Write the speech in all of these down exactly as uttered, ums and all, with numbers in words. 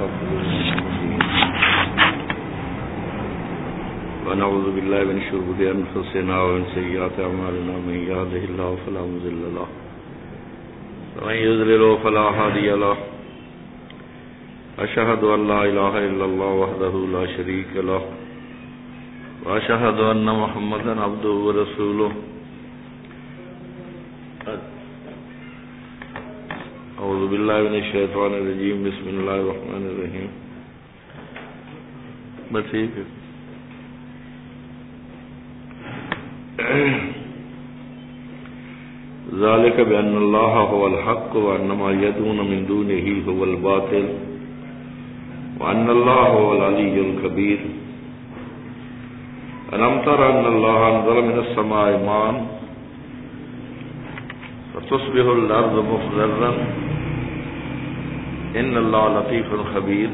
ونعوذ بالله من شرور أنفسنا ومن سيئات أعمالنا من يهده الله فلا مضل له ومن يضلل فلا هادي له أشهد أن لا إله إلا الله وحده لا شريك له وأشهد أن محمدا عبده ورسوله أعوذ بالله من الشيطان الرجيم بسم الله الرحمن الرحيم بسيط ذلك بأن الله هو الحق وأن ما يدعون من دونه هو الباطل وأن الله هو العلي الكبير ألم تر أن الله أنزل من السماء ماء فتصبح الأرض مخضرا إن الله لطيف خبير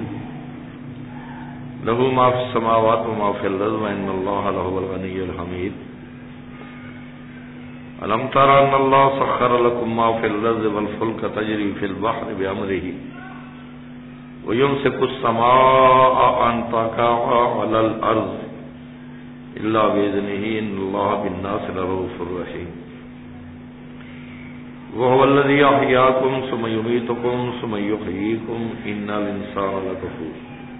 له ما في السماوات وما في الأرض وإن الله لهو الغني الحميد ألم تر أن الله سخر لكم ما في الأرض والفلك تجري في البحر بأمره ويمسك السماء أن تقع على الأرض إلا بإذنه إن الله بالناس لرؤوف رحيم وهو الذي أحياكم ثم يميتكم ثم يحييكم إن الإنسان لكفور.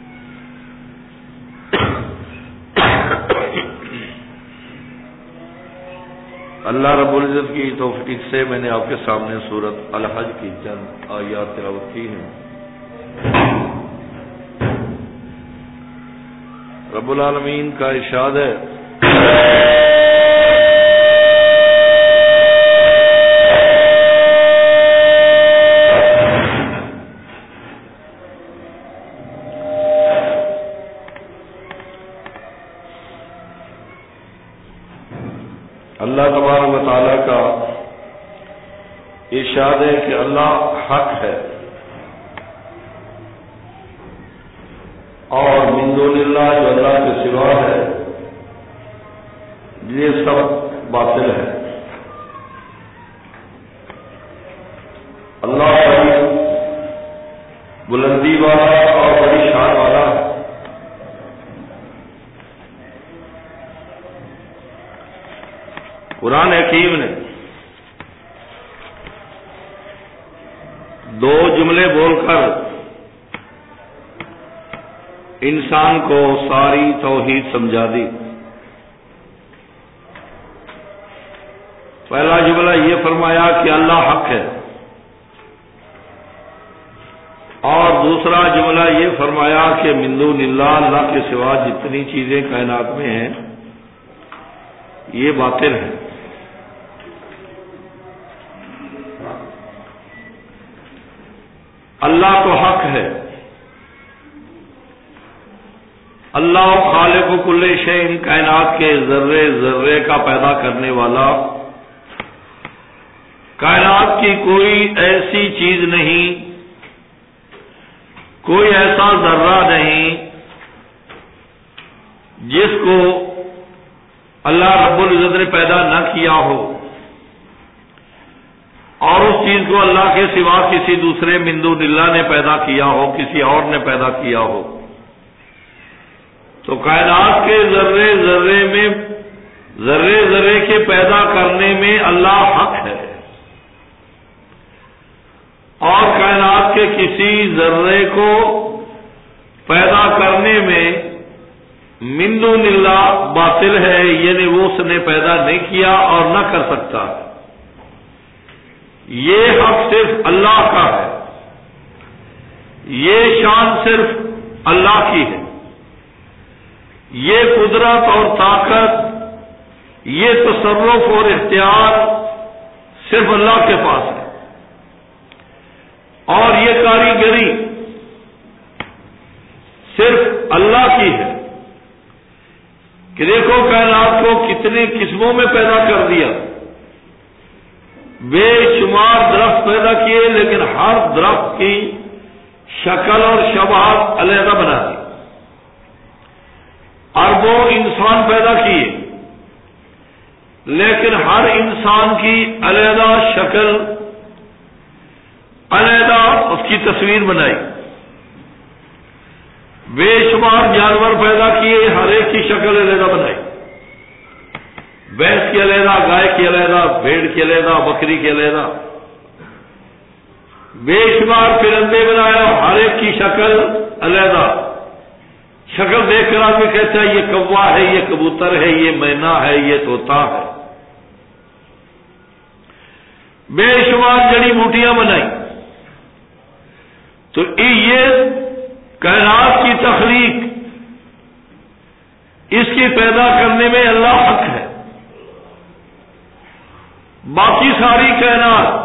اللہ رب العزت کی توفیق سے میں نے آپ کے سامنے سورۃ الحج کی چند آیات تلاوت کی ہیں. رب العالمین کا ارشاد ہے اللہ تبارک و تعالیٰ کا ارشاد ہے کہ اللہ حق ہے اور من دون اللہ جو اللہ کے سوا ہے یہ سب باطل ہے. اللہ بڑی بلندی والا اور بڑی شان والا ہے. قرآن حکیم نے دو جملے بول کر انسان کو ساری توحید سمجھا دی. پہلا جملہ یہ فرمایا کہ اللہ حق ہے اور دوسرا جملہ یہ فرمایا کہ من دون اللہ اللہ کے سوا جتنی چیزیں کائنات میں ہیں یہ باطل ہیں. اللہ تو حق ہے. اللہ خالق کل شیء کائنات کے ذرے ذرے کا پیدا کرنے والا. کائنات کی کوئی ایسی چیز نہیں, کوئی ایسا ذرہ نہیں جس کو اللہ رب العزت نے پیدا نہ کیا ہو اور اس چیز کو اللہ کے سوا کسی دوسرے من دون اللہ نے پیدا کیا ہو, کسی اور نے پیدا کیا ہو. تو کائنات کے ذرے ذرے میں ذرے ذرے کے پیدا کرنے میں اللہ حق ہے اور کائنات کے کسی ذرے کو پیدا کرنے میں من دون اللہ باطل ہے, یعنی وہ اس نے پیدا نہیں کیا اور نہ کر سکتا. یہ حق صرف اللہ کا ہے, یہ شان صرف اللہ کی ہے, یہ قدرت اور طاقت, یہ تصرف اور اختیار صرف اللہ کے پاس ہے اور یہ کاریگری صرف اللہ کی ہے کہ دیکھو کائنات کو کتنے قسموں میں پیدا کر دیا, بے شمار درخت پیدا کیے لیکن ہر درخت کی شکل اور شباہت علیحدہ بنا دی. اربوں انسان پیدا کیے لیکن ہر انسان کی علیحدہ شکل علیحدہ اس کی تصویر بنائی. بے شمار جانور پیدا کیے، ہر ایک کی شکل علیحدہ بنائی، بھینس کی علیحدہ، گائے کی علیحدہ، بھیڑ کی علیحدہ، بکری کی علیحدہ، بے شمار پرندے بنایا، ہر ایک کی شکل علیحدہ۔ شکل دیکھ کر آدمی کہتا ہے یہ کوا ہے، یہ کبوتر ہے، یہ مینا ہے، یہ طوطا ہے۔ بے شمار جڑی بوٹیاں بنائی۔ تو یہ کائنات کی تخلیق، اس کی پیدا کرنے میں اللہ حق ہے۔ باقی ساری کائنات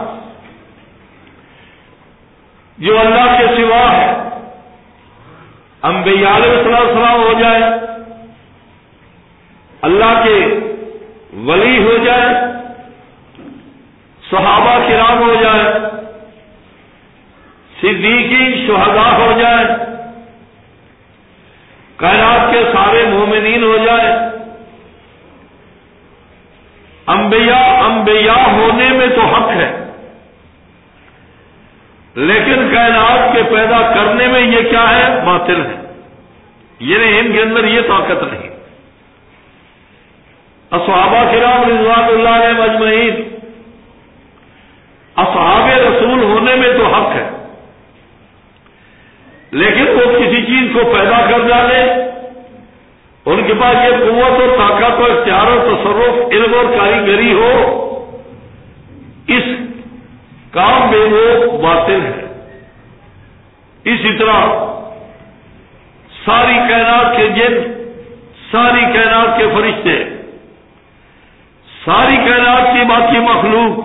جو اللہ کے سوا ہے، انبیاء علیہ السلام ہو جائے، اللہ کے ولی ہو جائے، صحابہ کرام ہو جائے، صدیقین شہداء ہو جائے، کائنات کے سارے مومنین ہو جائے، انبیاء انبیاء ہونے میں تو حق ہے، لیکن کائنات کے پیدا کرنے میں یہ کیا ہے؟ باطل ہے۔ یعنی ان کے اندر یہ طاقت نہیں۔ اصحابہ کرام رضوان اللہ علیہم اجمعین اصحاب رسول ہونے میں تو حق ہے، لیکن وہ کسی چیز کو پیدا کر ڈالے، ان کے پاس یہ قوت اور طاقت اور اختیار اور تصرف، علم اور کاریگری ہو، اس کام میں وہ باطل ہے۔ اسی طرح ساری کائنات کے جن، ساری کائنات کے فرشتے، ساری کائنات کی باقی مخلوق،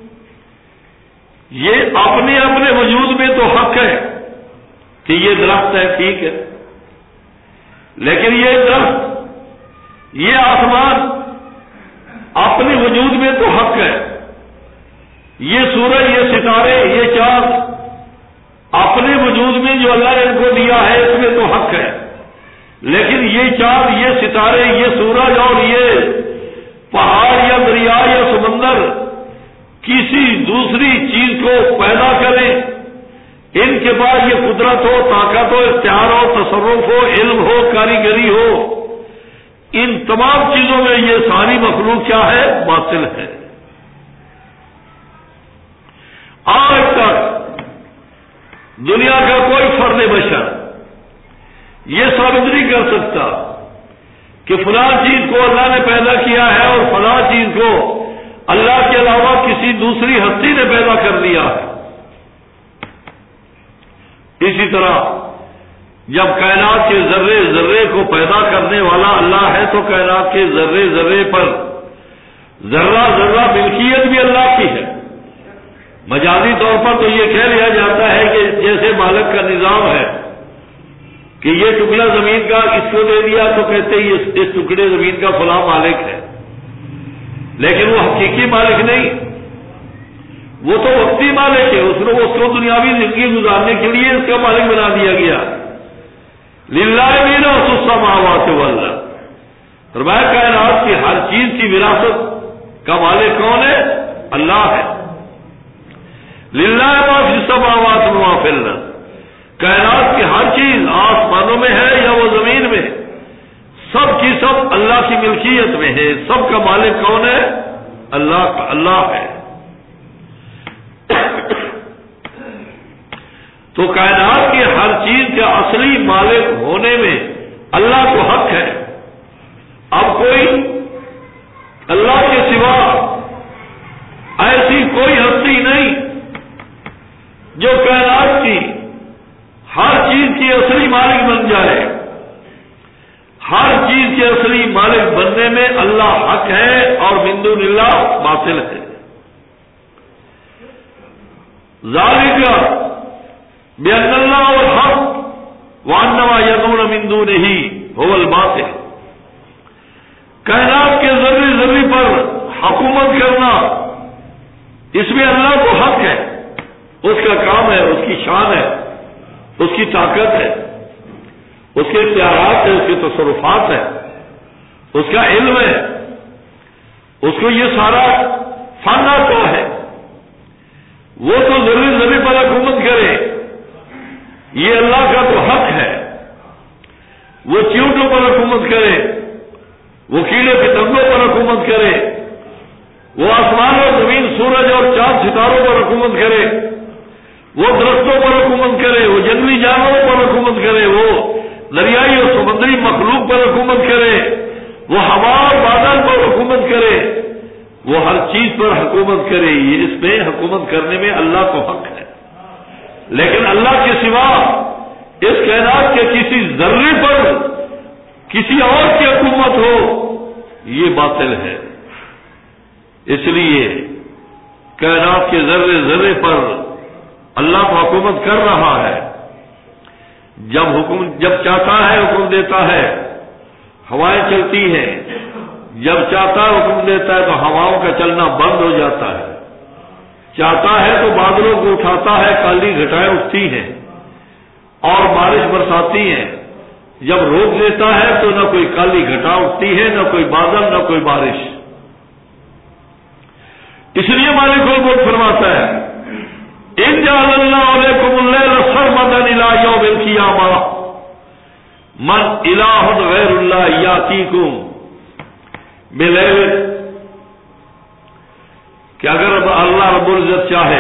یہ اپنے اپنے وجود میں تو حق ہے کہ یہ درخت ہے، ٹھیک ہے، لیکن یہ درخت، یہ آسمان اپنے وجود میں تو حق ہے، یہ سورج، یہ ستارے، یہ چاند اپنے وجود میں جو اللہ نے ان کو دیا ہے اس میں تو حق ہے، لیکن یہ چاند، یہ ستارے، یہ سورج اور یہ پہاڑ یا دریا یا سمندر کسی دوسری چیز کو پیدا کریں، ان کے پاس یہ قدرت ہو، طاقت ہو، اختیار ہو، تصرف ہو، علم ہو، کاریگری ہو، ان تمام چیزوں میں یہ ساری مخلوق کیا ہے؟ باطل ہے۔ آج تک دنیا کا کوئی فرد بشر یہ ثابت نہیں کر سکتا کہ فلاں چیز کو اللہ نے پیدا کیا ہے اور فلاں چیز کو اللہ کے علاوہ کسی دوسری ہستی نے پیدا کر دیا ہے۔ اسی طرح جب کائنات کے ذرے ذرے کو پیدا کرنے والا اللہ ہے تو کائنات کے ذرے ذرے پر ذرہ ذرہ ملکیت بھی اللہ کی ہے۔ مجازی طور پر تو یہ کہہ لیا جاتا ہے کہ جیسے مالک کا نظام ہے کہ یہ ٹکڑا زمین کا اس کو دے دیا تو کہتے ہی اس ٹکڑے زمین کا فلاں مالک ہے، لیکن وہ حقیقی مالک نہیں، وہ تو وقتی مالک ہے، اس کو اس کو دنیاوی زندگی گزارنے کے لیے اس کا مالک بنا دیا گیا۔ للہ میراث السماوات والارض، فرمایا کائنات کی ہر چیز کی وراثت کا مالک کون ہے؟ اللہ ہے۔ للہ ما فی السماوات و ما فی الارض، کائنات کی ہر چیز آسمانوں میں ہے یا وہ زمین میں، سب کی سب اللہ کی ملکیت میں ہے، سب کا مالک کون ہے؟ اللہ کا اللہ ہے۔ تو کائنات کی ہر چیز کے اصلی مالک ہونے میں اللہ کو حق ہے۔ اب کوئی اللہ کے سوا ایسی کوئی ہستی نہیں جو کائنات کی ہر چیز کی اصلی مالک بن جائے۔ ہر چیز کے اصلی مالک بننے میں اللہ حق ہے اور من دون اللہ باطل ہے۔ ذالک بأن اللہ الحق وأن ما يدعون من دونه هو الباطل، کائنات کے ذرے ذرے پر حکومت کرنا اس میں اللہ کو حق ہے، اس کا کام ہے، اس کی شان ہے، اس کی طاقت ہے، اس کے اختیارات ہے، اس کے تصرفات ہے، اس کا علم ہے، اس کو یہ سارا فن آتا ہے، وہ تو ذرے ذرے پر حکومت کرے، یہ اللہ کا تو حق ہے وہ چیونٹوں پر حکومت کرے، وہ کیڑے پتنگوں پر حکومت کرے، وہ آسمان اور زمین، سورج اور چاند ستاروں پر حکومت کرے، وہ درختوں پر حکومت کرے، وہ جنگلی جانوروں پر حکومت کرے، وہ دریائی اور سمندری مخلوق پر حکومت کرے، وہ ہوا اور بادل پر حکومت کرے، وہ ہر چیز پر حکومت کرے، یہ اس میں حکومت کرنے میں اللہ کو حق ہے۔ لیکن اللہ کے سوا اس کائنات کے کسی ذرے پر کسی اور کی حکومت ہو، یہ باطل ہے۔ اس لیے کائنات کے ذرے ذرے پر اللہ کو حکومت کر رہا ہے۔ جب حکم جب چاہتا ہے حکم دیتا ہے، ہوائیں چلتی ہیں، جب چاہتا ہے حکم دیتا ہے تو ہواؤں کا چلنا بند ہو جاتا ہے، چاہتا ہے تو بادلوں کو اٹھاتا ہے، کالی گھٹائیں اٹھتی ہیں اور بارش برساتی ہیں، جب روک دیتا ہے تو نہ کوئی کالی گھٹا اٹھتی ہے، نہ کوئی بادل، نہ کوئی بارش۔ اس لیے مالک الملک فرماتا ہے ان جعل اللہ علیکم اللیل سرمدا الی یوم القیامہ من الہ غیر اللہ یاتیکم بلیل، کہ اگر اللہ رب العزت چاہے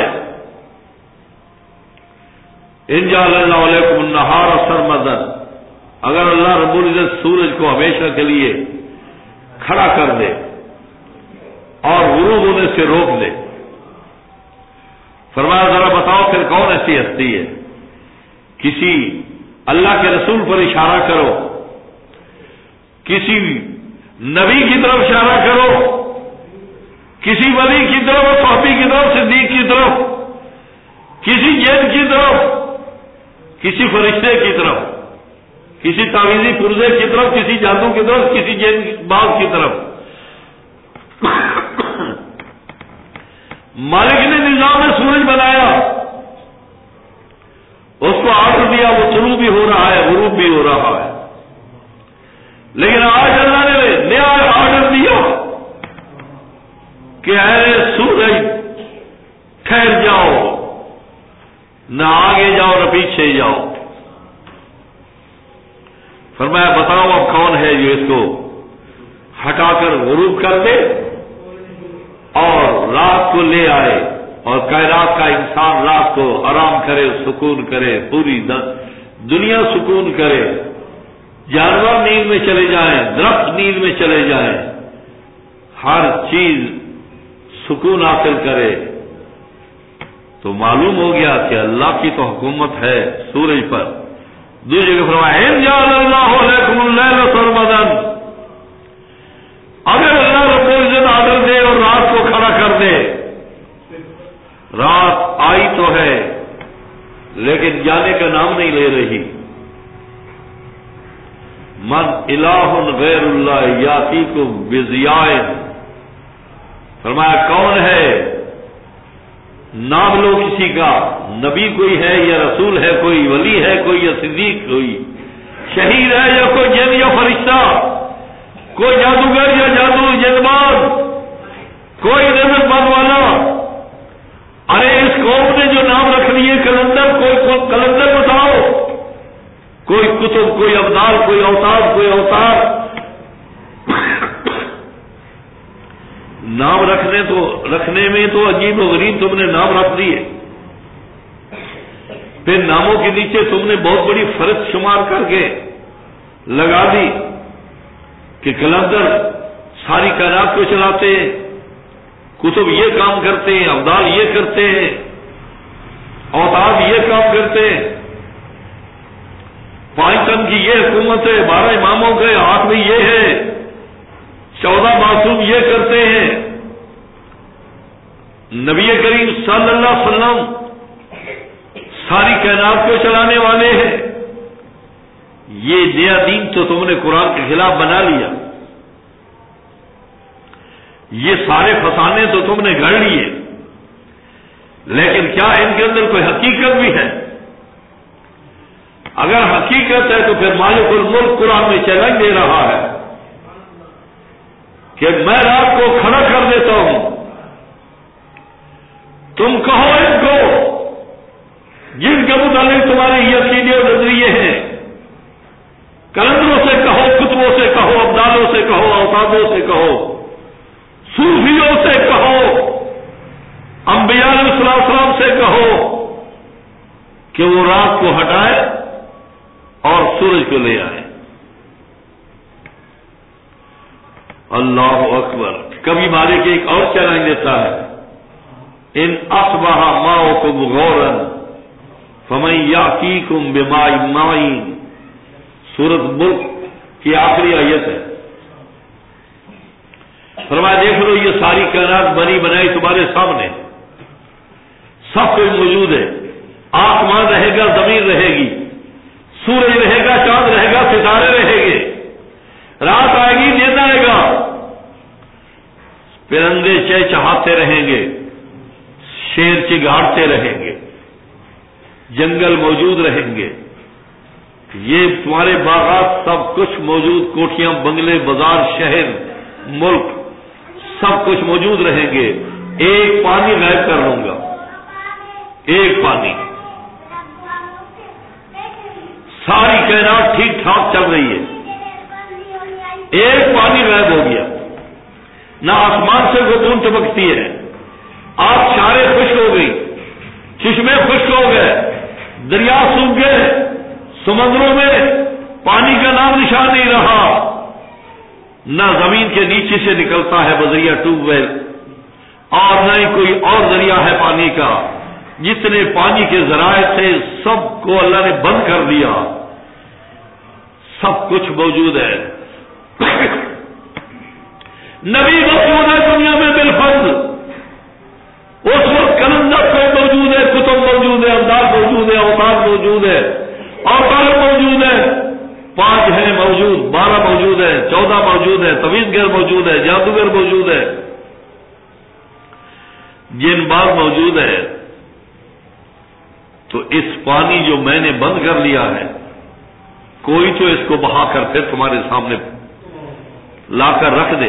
ان جعل اللہ علیکم النہار سرمدا، اگر اللہ رب العزت سورج کو ہمیشہ کے لیے کھڑا کر دے اور غروب ہونے سے روک دے، فرمایا ذرا بتاؤ پھر کون ایسی ہستی ہے؟ کسی اللہ کے رسول پر اشارہ کرو، کسی نبی کی طرف اشارہ کرو، کسی ولی کی طرف، صحابی کی طرف، صدیق کی طرف، کسی جن کی طرف، کسی فرشتے کی طرف، کسی تعویذی پرزے کی طرف، کسی جادو کی طرف، کسی جن باغ کی طرف۔ مالک نے نظام سورج بنایا، اس کو آرڈر دیا، وہ طلوع بھی ہو رہا ہے، غروب بھی ہو رہا ہے، لیکن آج اللہ نے نیا آرڈر دیا کہ اے سورج ٹھہر جاؤ، نہ آگے جاؤ نہ پیچھے جاؤ۔ فرمایا بتاؤ اب کون ہے جو اس کو ہٹا کر غروب کر دے اور رات کو لے آئے، اور کائنات کا انسان رات کو آرام کرے، سکون کرے، پوری دنیا سکون کرے، جانور نیند میں چلے جائیں، درخت نیند میں چلے جائیں، ہر چیز سکون حاصل کرے۔ تو معلوم ہو گیا کہ اللہ کی تو حکومت ہے سورج پر۔ دوسری جگہ فرمایا ان جعل اللہ علیکم اللیل سرمدا، اگر اللہ رب العزت آرڈر دے اور رات کو کھڑا کر دے، رات آئی تو ہے لیکن جانے کا نام نہیں لے رہی، من الہ غیر اللہ یاتیکم بضیاء، فرمایا کون ہے؟ نام لو کسی کا، نبی کوئی ہے یا رسول ہے، کوئی ولی ہے کوئی یا صدیق، کوئی شہید ہے یا کوئی جن یا فرشتہ، کوئی جادوگر یا جادو جذبات، کوئی نظر بند والا۔ ارے اس قوم نے جو نام رکھ لیے کلندر، کوئی کلندر بتاؤ، کوئی کتب، کوئی ابدال، کوئی اوتار، کوئی اوتار۔ نام رکھنے تو رکھنے میں تو عجیب و غریب تم نے نام رکھ دیے، پھر ناموں کے نیچے تم نے بہت بڑی فرق شمار کر کے لگا دی کہ کلندر ساری کائنات کو چلاتے ہیں، کتب یہ کام کرتے ہیں، ابدال یہ کرتے ہیں، اوتاد یہ کام کرتے ہیں، پانچ تن کی یہ حکومت ہے، بارہ اماموں کے ہاتھ میں یہ ہے، چودہ معصوم یہ کرتے ہیں، نبی کریم صلی اللہ علیہ وسلم ساری کائنات کو چلانے والے ہیں۔ یہ نیا دین تو تم نے قرآن کے خلاف بنا لیا، یہ سارے فسانے تو تم نے گھڑ لیے، لیکن کیا ان کے اندر کوئی حقیقت بھی ہے؟ اگر حقیقت ہے تو پھر مالک الملک قرآن میں چیلنج دے رہا ہے کہ میں رات کو کھڑا کر دیتا ہوں، تم کہو ان کو جن کے متعلق تمہارے یہ عقیدے اور نظریے ہیں، کلندروں استادوں سے کہو، صوفیوں سے کہو، انبیاء علیہ السلام سے کہو کہ وہ رات کو ہٹائے اور سورج کو لے آئے۔ اللہ اکبر۔ کبھی مالک ایک اور چیلنج دیتا ہے، ان اصبح ماؤکم غورا فمن یاتیکم بماء معین، سورۃ ملک کی آخری آیت ہے۔ فرمایا دیکھ لو یہ ساری کائنات بنی بنائی تمہارے سامنے، سب کچھ موجود ہے، آسمان رہے گا، زمین رہے گی، سورج رہے گا، چاند رہے گا، ستارے رہیں گے، رات آئے گی، دن آئے گا، پرندے چہچہاتے رہیں گے، شیر چگاڑتے رہیں گے، جنگل موجود رہیں گے، یہ تمہارے باغات سب کچھ موجود، کوٹھیاں، بنگلے، بازار، شہر، ملک، سب کچھ موجود رہیں گے۔ ایک پانی غائب کر لوں گا، ایک پانی، ساری کائنات ٹھیک ٹھاک چل رہی ہے، ایک پانی غائب ہو گیا، نہ آسمان سے کوئی بوند چمکتی ہے، آپ چارے خشک ہو گئی، چشمے خشک ہو گئے، دریا سوکھ گئے، سمندروں میں پانی کا نام نشان نہیں رہا، نہ زمین کے نیچے سے نکلتا ہے بذریعہ ٹیوب ویل، اور نہ ہی کوئی اور ذریعہ ہے پانی کا۔ جتنے پانی کے ذرائع تھے سب کو اللہ نے بند کر دیا، سب کچھ موجود ہے۔ نبی موجود ہے دنیا میں بالفضل، اس وقت کلندر کوئی موجود ہے، کتب موجود ہے، انداز موجود ہے، اوتاد موجود ہے، اور طالب موجود ہے، پانچ ہیں موجود، بارہ موجود ہے، چودہ موجود ہے، تویز گر موجود ہے، جادوگر موجود ہے، جن باغ موجود ہے۔ تو اس پانی جو میں نے بند کر لیا ہے، کوئی تو اس کو بہا کر پھر تمہارے سامنے لا کر رکھ دے۔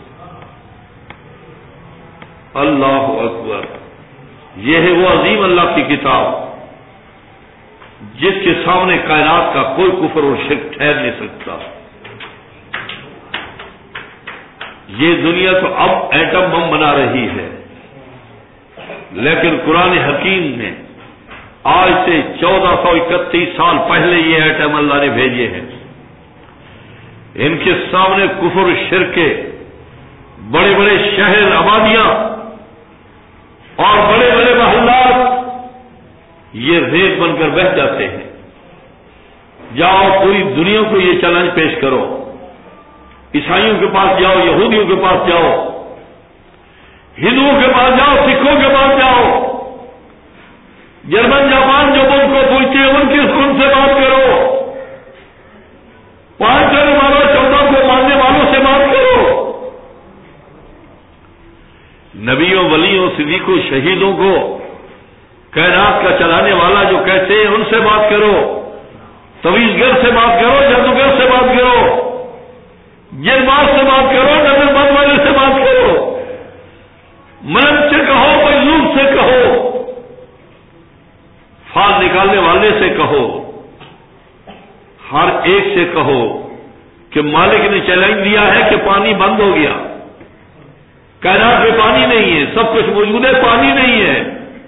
اللہ اکبر۔ یہ ہے وہ عظیم اللہ کی کتاب جس کے سامنے کائنات کا کوئی کفر اور شرک ٹھہر نہیں سکتا۔ یہ دنیا تو اب ایٹم بم بنا رہی ہے، لیکن قرآن حکیم نے آج سے چودہ سو اکتیس سال پہلے یہ ایٹم اللہ نے بھیجے ہیں۔ ان کے سامنے کفر شرک کے بڑے بڑے شہر، آبادیاں اور بڑے بڑے محلات یہ ریت بن کر بہہ جاتے ہیں۔ جاؤ پوری دنیا کو یہ چیلنج پیش کرو، عیسائیوں کے پاس جاؤ، یہودیوں کے پاس جاؤ، ہندوؤں کے پاس جاؤ، سکھوں کے پاس جاؤ، جرمن جاپان جو ملک کو پوچھتے ہیں ان کی ان سے بات کرو، پانچ کرنے والوں چودہ کو ماننے والوں سے بات کرو، نبیوں، ولیوں، صدیقوں، شہیدوں کو کائنات کا چلانے والا جو کہتے ہیں ان سے بات کرو، تویز گر سے بات کرو، جادوگر سے بات کرو، جرماز سے بات کرو، نظر بند والے سے بات کرو، مرد سے کہو، مجذوب سے کہو، فال نکالنے والے سے کہو، ہر ایک سے کہو کہ مالک نے چیلنج دیا ہے کہ پانی بند ہو گیا، کائنات میں پانی نہیں ہے، سب کچھ موجود ہے، پانی نہیں ہے،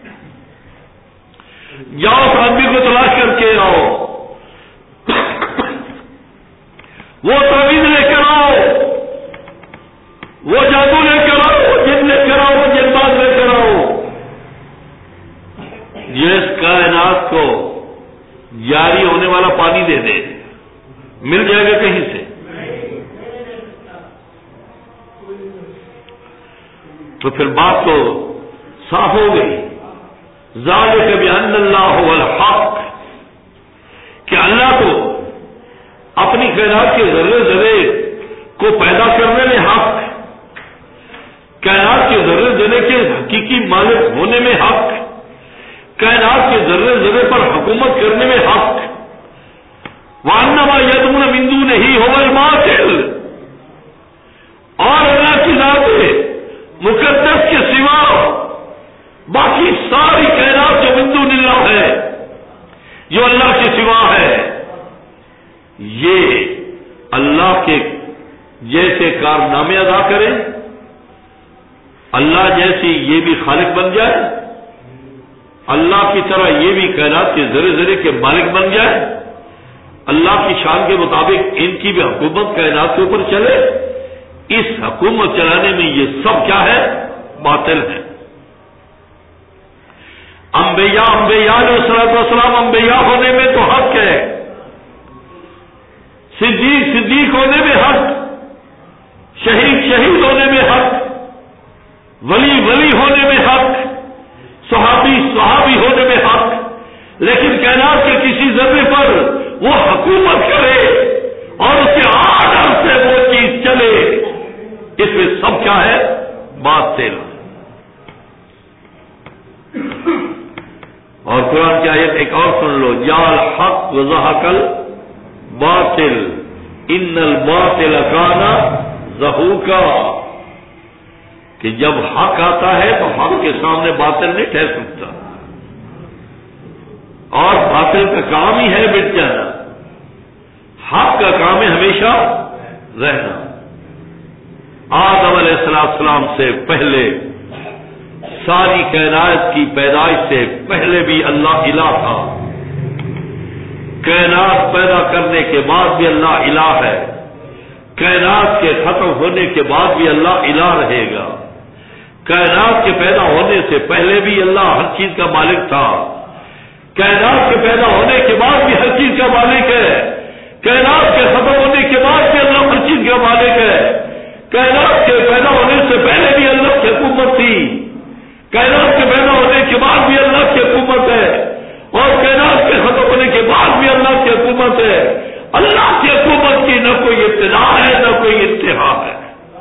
جاؤ اس آدمی کو تلاش کر کے آؤ، وہ تعویذ لے کر آؤ، وہ جادو لے کر آؤ، وہ جن لے کر آؤ، وہ جنباز لے کر آؤ، جس کائنات کو جاری ہونے والا پانی دے دے، مل جائے گا کہیں سے؟ تو پھر بات تو صاف ہو گئی۔ ذالک بأن اللہ هو الحق، کہ اللہ کو اپنی کائنات کے ذرے ذرے کو پیدا کرنے میں حق، کائنات کے ذرے ذرے کے حقیقی مالک ہونے میں حق، کائنات کے ذرے ذرے پر حکومت کرنے میں حق، وَأَنَّمَا يَدْعُونَ مِن دُونِهِ هُوَ الْبَاطِلُ، اور اللہ کی ذات مقدس کے سوا باقی ساری کائنات جو من دون اللہ ہے، جو اللہ کے سوا ہے، یہ اللہ کے جیسے کارنامے ادا کریں، اللہ جیسی یہ بھی خالق بن جائے، اللہ کی طرح یہ بھی کائنات کے ذرے ذرے کے مالک بن جائے، اللہ کی شان کے مطابق ان کی بھی حکومت کائنات کے اوپر چلے، اس حکومت چلانے میں یہ سب کیا ہے؟ باطل ہے۔ انبیاء انبیاء علیہ الصلوۃ والسلام انبیاء ہونے میں تو حق ہے، صدیق صدیق ہونے میں حق، شہید شہید ہونے میں حق، ولی ولی ہونے میں حق، صحابی صحابی ہونے میں حق، لیکن کائنات کے کسی ذرے پر وہ حکومت کرے اور اس کے آرڈر سے وہ چیز چلے، اس میں سب کیا ہے؟ باطل۔ اور قرآن کی آیت ایک اور سن لو، یا الحق وزهق الباطل ان الباطل کان زہوقا، کہ جب حق آتا ہے تو حق کے سامنے باطل نہیں ٹھہر سکتا، اور باطل کا کام ہی ہے مٹ جانا، حق کا کام ہے ہمیشہ رہنا۔ آدم علیہ السلام سے پہلے، ساری کائنات کی پیدائش سے پہلے بھی اللہ الہ تھا، کائنات پیدا کرنے کے بعد بھی اللہ الہ ہے، کائنات کے ختم ہونے کے بعد بھی اللہ الہ رہے گا، کائنات کے پیدا ہونے سے پہلے بھی اللہ ہر چیز کا مالک تھا، کائنات کے پیدا ہونے کے بعد بھی ہر چیز کا مالک ہے، کائنات کے ختم ہونے کے بعد بھی اللہ ہر چیز کا مالک ہے، کائنات کے پیدا ہونے سے پہلے بھی اللہ کی حکومت تھی، کائنات کے پیدا ہونے کے بعد بھی اللہ کی حکومت ہے، اور کائنات کے ختم ہونے کے بعد بھی اللہ کی حکومت ہے۔ اللہ کی حکومت کی نہ کوئی ابتدا ہے نہ کوئی انتہا ہے۔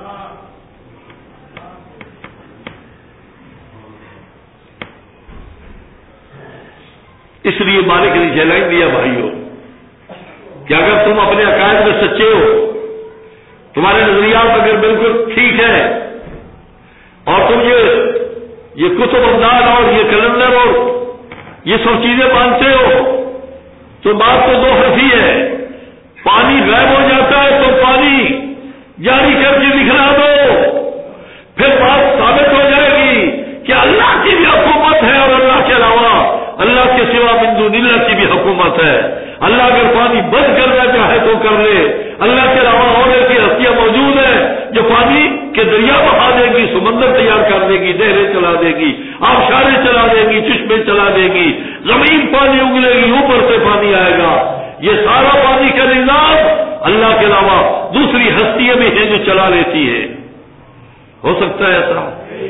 اس لیے مالک نے چیلنج دیا بھائیوں کہ اگر تم اپنے عقائد میں سچے ہو، تمہارے نظریات اگر بالکل ٹھیک ہے، اور تم یہ یہ کتب انداز اور یہ کیلنڈر اور یہ سب چیزیں مانتے ہو، تو بات تو دو حرفی ہے، پانی غائب ہو جاتا ہے تو پانی جاری کر کے دکھلا دو، پھر بات ثابت ہو جائے گی کہ اللہ کی بھی حکومت ہے، اور اللہ کے علاوہ اللہ کے سوا من دون اللہ کی بھی حکومت ہے۔ اللہ اگر پانی بند کرنا چاہے تو کر لے، اللہ کے علاوہ اور ایسی ہستیاں موجود ہیں جو پانی کے دریا بہا دے گی، سمندر تیار کر دے گی، نہریں چلا دے گی، آبشاریں چلا دے گی، چشمے چلا دے گی، زمین پانی اگلے گی، اوپر سے پانی آئے گا۔ یہ سارا پانی کا نظام اللہ کے علاوہ دوسری ہستیاں بھی ہیں جو چلا لیتی ہے۔ ہو سکتا ہے ایسا؟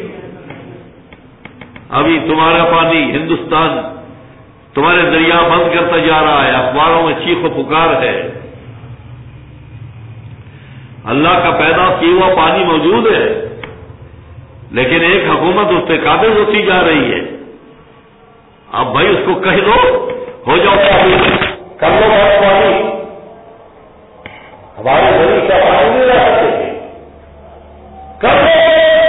ابھی تمہارا پانی ہندوستان تمہارے دریا بند کرتا جا رہا ہے، اخباروں میں چیخ و پکار ہے، اللہ کا پیدا کیا ہوا پانی موجود ہے، لیکن ایک حکومت اس پہ قابض ہوتی جا رہی ہے۔ اب بھائی اس کو کہہ دو، ہو جاؤ کر لو بہت پانی، ہمارے زمین کا پانی نہیں رہ سکتے، کر لو،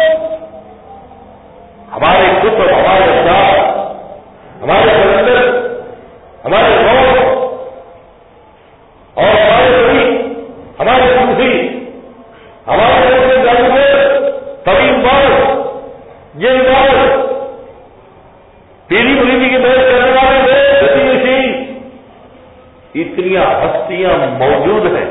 ہمارے کتب، ہمارے افراد، ہمارے کیلنڈر، ہمارے قوم اور ہمارے زمین، ہمارے صوفی، ہمارے ایسے جانور، طویل بال، یہ بال، پیلی بریلی کی بحث کرنے والے لوگ، گتی نشین، اتنی ہستیاں موجود ہیں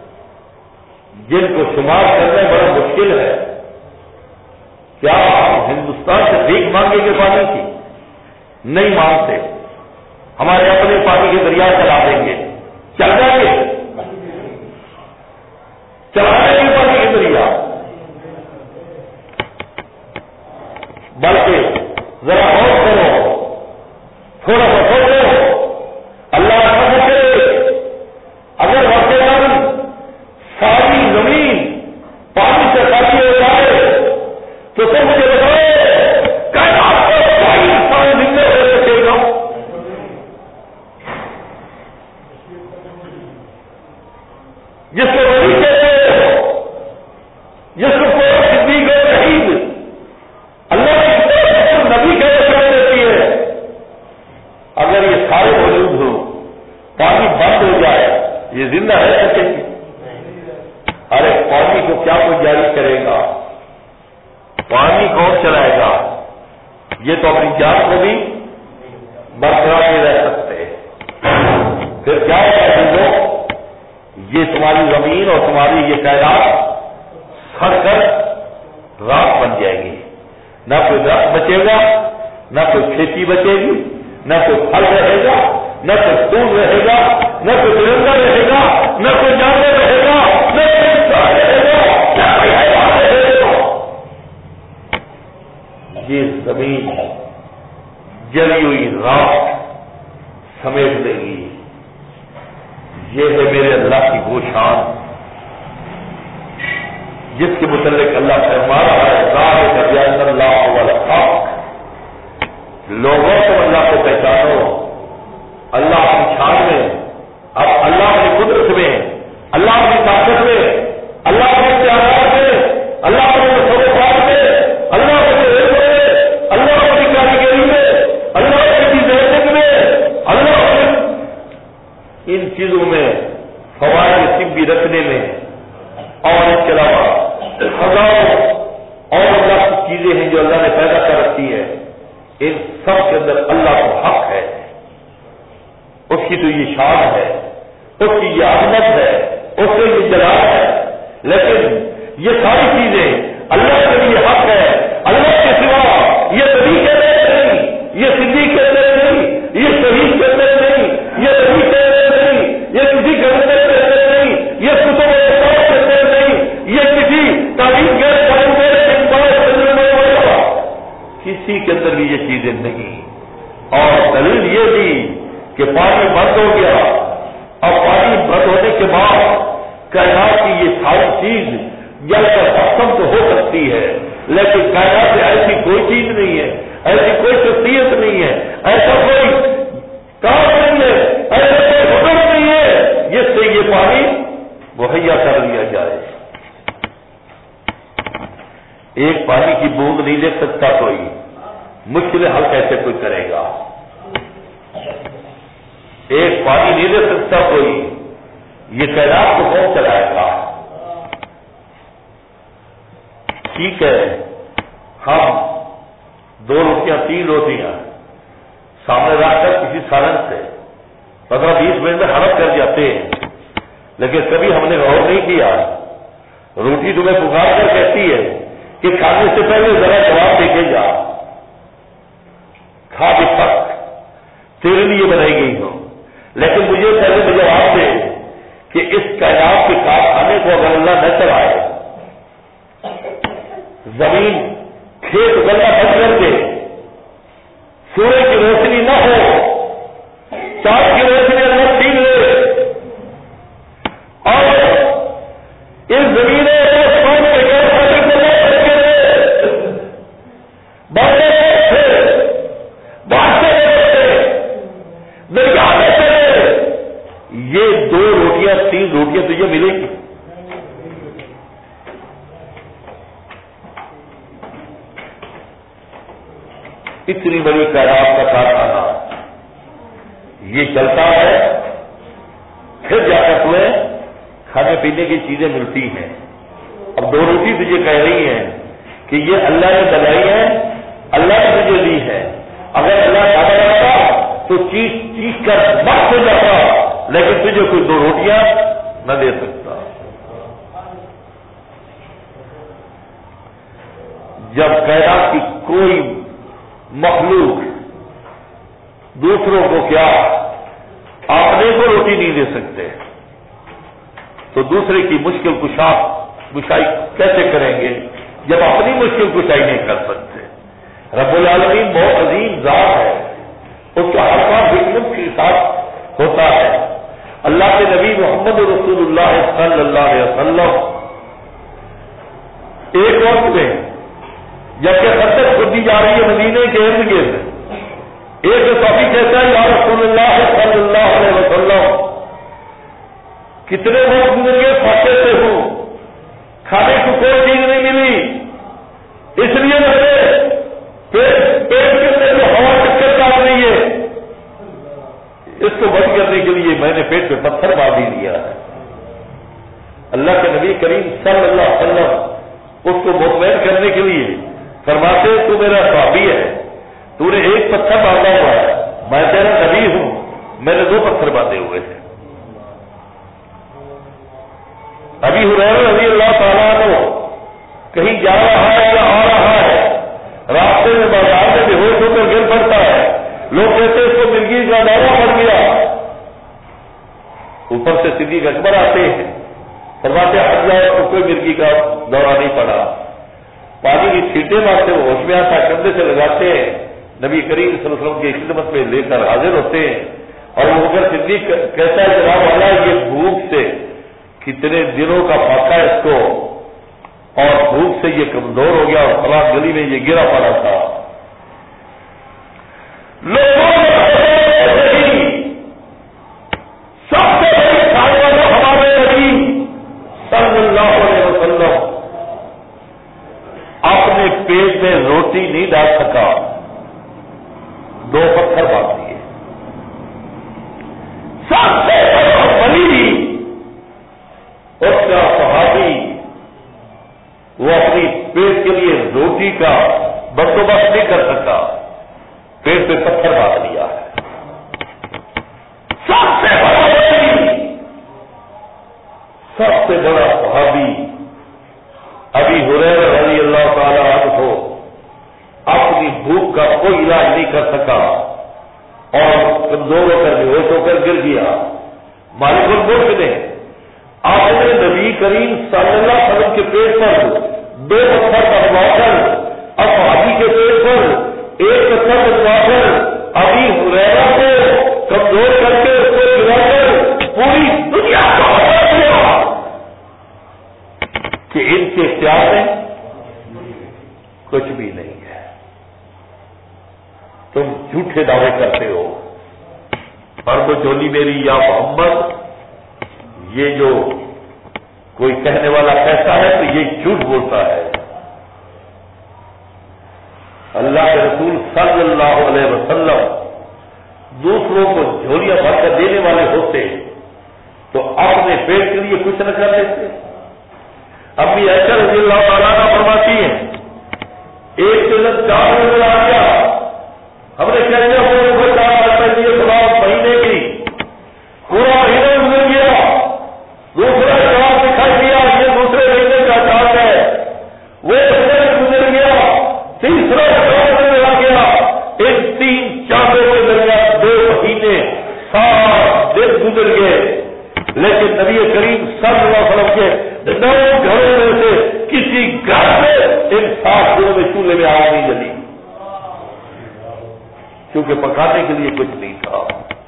جن کو شمار کرنا بڑا مشکل ہے۔ کیا ہم ہندوستان سے بھیک مانگے کے پانی کی؟ نہیں مانگتے، ہمارے اپنے پانی کے دریا چلا دیں گے، چل جائیں گے، چلائیں گے پانی کے دریا، بلکہ ذرا غور کرو، تھوڑا سا سوچو، اللہ کا کرے اگر وقت ساری زمین پانی سے خالی ہو جائے تو سب مجھے بتاؤ کہ آپ کو کوئی انسان زندہ رہ سکے گا؟ جس کو وہی کہتے ہو، جس کو کوئی صدیق و شہید اللہ کی نبی کا رسول دیتی ہے، اگر یہ سارے موجود ہو، پانی بند ہو جائے، یہ زندہ رہ سکے گی؟ ارے پانی کو کیا کوئی جاری کرے گا؟ پانی کون چلائے گا؟ یہ تو اپنی جان کو بھی برقرار نہیں رہ سکتے. پھر کیا ہوگا؟ یہ تمہاری زمین اور تمہاری یہ کائنات سڑ کر راک بن جائے گی. نہ کوئی درخت بچے گا، نہ کوئی کھیتی بچے گی، نہ کوئی پھل رہے گا، نہ کوئی پھول رہے گا، نہ کوئی درندہ رہے گا، نہ کوئی جانور رہے گا، نہ کوئی انسان رہے گا، نہ کوئی حیوان رہے گا. یہ زمین جلی ہوئی راک سمیٹ لے گی. یہ ہے میرے اللہ کی وہ شان جس کے متعلق اللہ فرما رہا ہے ذالک بأن اللہ هو الحق. لوگوں کو اللہ کو پہچانو. اللہ اپنی شان میں، اب اللہ اپنی قدرت میں، اللہ اپنی طاقت میں، اللہ اپنے اختیارات میں، اللہ اپنے تصرفات میں، اللہ اپنے علم میں، اللہ اپنی کاریگری میں، اللہ اپنی ذہنیت میں، اللہ اپنے ان چیزوں میں فوائد طبی رکھنے میں اور اس کے علاوہ ہزاروں اور اللہ کی چیزیں ہیں جو اللہ نے پیدا کر رکھی ہے. ان سب کے اندر اللہ کو حق ہے. اس کی تو یہ شان ہے، اس کی یہ عظمت ہے، اس کا یہ جلال ہے. لیکن یہ ساری چیزیں اللہ کے لیے حق ہے. اللہ کے سوا یہ نبی کہتے نہیں، یہ صدیق کہتے نہیں، یہ شہید کہتے نہیں، یہ نبی کہتے نہیں، یہ کسی گھر کہتے نہیں، یہ کتب کہتے نہیں، یہ کسی تعلیم کے کسی کے اندر بھی یہ چیزیں نہیں. اور دلیل یہ بھی کہ پانی بند ہو گیا، اور پانی بند ہونے کے بعد کائنات کی یہ ساری چیز جل کر ختم تو ہو سکتی ہے، لیکن کائنات میں ایسی کوئی چیز نہیں ہے، ایسی کوئی شخصیت نہیں ہے، ایسا کوئی کام نہیں ہے، ایسا کوئی حکم نہیں ہے جس سے یہ پانی مہیا کر لیا جائے. ایک پانی کی بوند نہیں دے سکتا کوئی، مشکل حل کیسے کوئی کرے گا؟ ایک پانی نہیں دے سکتا کوئی، یہ کائنات کو کون چلائے گا؟ ٹھیک ہے، ہم دو روٹیاں تین روٹیاں سامنے رکھ کر کسی سالن سے پندرہ بیس منٹ میں ہڑپ کر جاتے ہیں، لیکن کبھی ہم نے غور نہیں کیا. روٹی تمہیں پکار کر کہتی ہے کہ کھانے سے پہلے ذرا جواب دے کے جا، کھا بھی تک تیرے لیے بنائی گئی ہو، لیکن مجھے پہلے جواب دے کہ اس کائنات کے کارخانے کو اگر اللہ نہ چلائے، زمین کھیت گلا بند کر دے، سورج کی روشنی نہ ہو، چاند کی روشنی اللہ چھین لے، اور اس زمین یہ دو روٹیاں تین روٹیاں تجھے ملیں گی. اتنی بڑی کائنات کا کارخانہ یہ چلتا ہے، پھر جا کر تمہیں کھانے پینے کی چیزیں ملتی ہیں. اب دو روٹی تجھے کہہ رہی ہیں کہ یہ اللہ نے بنائی ہے، اللہ نے تجھے دی ہے. اگر اللہ نہ بناتا تو چیز چیز کر مست ہو جاتا، لیکن تجھے کوئی دو روٹیاں نہ دے سکتا. جب کائنات کی کوئی مخلوق دوسروں کو کیا اپنے کو روٹی نہیں دے سکتے، تو دوسرے کی مشکل کشا کشائی کیسے کریں گے جب اپنی مشکل کشائی نہیں کر سکتے؟ رب العالمین بہت عظیم ذات ہے، اس کا ہر کام حکمت کے ساتھ ہوتا ہے. اللہ کے نبی محمد رسول اللہ صلی اللہ علیہ وسلم ایک وقت میں جبکہ خطر خودی جا رہی ہے مدینے کے ارد گرد، ایک صحابی کہتا ہے یا رسول اللہ صلی اللہ علیہ وسلم کتنے لوگ گزر گئے پھنسے سے ہوں، کھانے کو کوئی چیز نہیں ملی، اس لیے میں پیٹ کے اندر جو ہوا چکر کاٹ رہی ہے، اس کو بند کرنے کے لیے میں نے پیٹ پہ پتھر باندھ ہی دیا ہے. اللہ کے نبی کریم صلی اللہ علیہ وسلم اس کو مطمئن کرنے کے لیے فرماتے تو میرا صحابی ہے، تو نے ایک پتھر باندھا ہوا ہے، میں تیرا نبی ہوں، میں نے دو پتھر باندھے ہوئے ہیں۔ ابی ہریرہ رضی اللہ تعالیٰ عنہ کہیں جا رہا ہے یا آ رہا ہے، راستے میں بازار میں بے ہوش ہو کر گر پڑتا ہے، لوگ کہتے اس کو مرغی کا دورہ پڑ گیا، اوپر سے صدیق اکبر آتے ہیں، فرماتے ہٹ جائے تو کوئی مرغی کا دورہ نہیں پڑا، پانی کی چھینٹیں مارتے وہ ہوش میں آتا، کندھے سے لگاتے ہیں، نبی کریم صلی اللہ علیہ وسلم کی خدمت میں لے کر حاضر ہوتے ہیں، اور وہ اگر صدیق کہتا ہے جناب والا یہ بھوک سے کتنے دنوں کا فاقہ ہے اس کو، اور بھوک سے یہ کمزور ہو گیا اور فلاں گلی میں یہ گرا پڑا تھا۔ لوگوں سب سے بڑی کامیابی ہمارے نبی صلی اللہ علیہ وسلم اپنے پیٹ میں روٹی نہیں ڈال سکا، دو پتھر باندھ دیے۔ سب سے بڑا ولی اس کا صحابی وہ اپنی پیٹ کے لیے روٹی کا بندوبست نہیں کر سکتا، پیٹ پہ پتھر باندھ لیا ہے۔ سب سے بڑا ولی، سب سے بڑا صحابی ابی ہریرہ رضی اللہ تعالی عنہ اپنی بھوک کا کوئی علاج نہیں کر سکا اور کمزور ہو کر بے ہوش ہو کر گر گیا۔ مالک الملک نے آپ نے نبی کریم صلی اللہ علیہ وسلم کے پیٹ پر دو پتھر بنوا کر اب صحابی کے پیٹ پر ایک پتھر بنوا کر ابی ہریرہ کو کمزور کر کے اس کو گرا کر پوری دنیا کو بتا دیا کہ ان کے اختیار میں کچھ بھی نہیں ہے، تم جھوٹے دعوے کرتے ہو، پر وہ جولی میری یا محمد، یہ جو کوئی کہنے والا کہتا ہے تو یہ جھوٹ بولتا ہے۔ اللہ کے رسول صلی اللہ علیہ وسلم دوسروں کو جھولیاں بھر کر دینے والے ہوتے تو اپنے پیٹ کے لیے کچھ نہ کر لیتے۔ امی عائشہ رضی اللہ تعالیٰ عنہ فرماتی ہیں ایک دن چار نظر آ گیا، ہم نے کہہ دیا وہ چار کر دیے خدا مہینے کی، پورا مہینہ گزر گیا، دوسرا چار دکھائی دیا یہ دوسرے مہینے کا چار ہے، وہ گزر گیا، تیسرا چار نظر آ گیا، ان تین چاروں کے درمیان دو مہینے سات دن گزر گئے، لیکن نبی کریم صلی اللہ علیہ وسلم کے نو گھروں میں سے کسی گھر میں ان سات دنوں میں چولہے میں آگ نہیں جلی، کیونکہ پکانے کے لیے کچھ نہیں تھا۔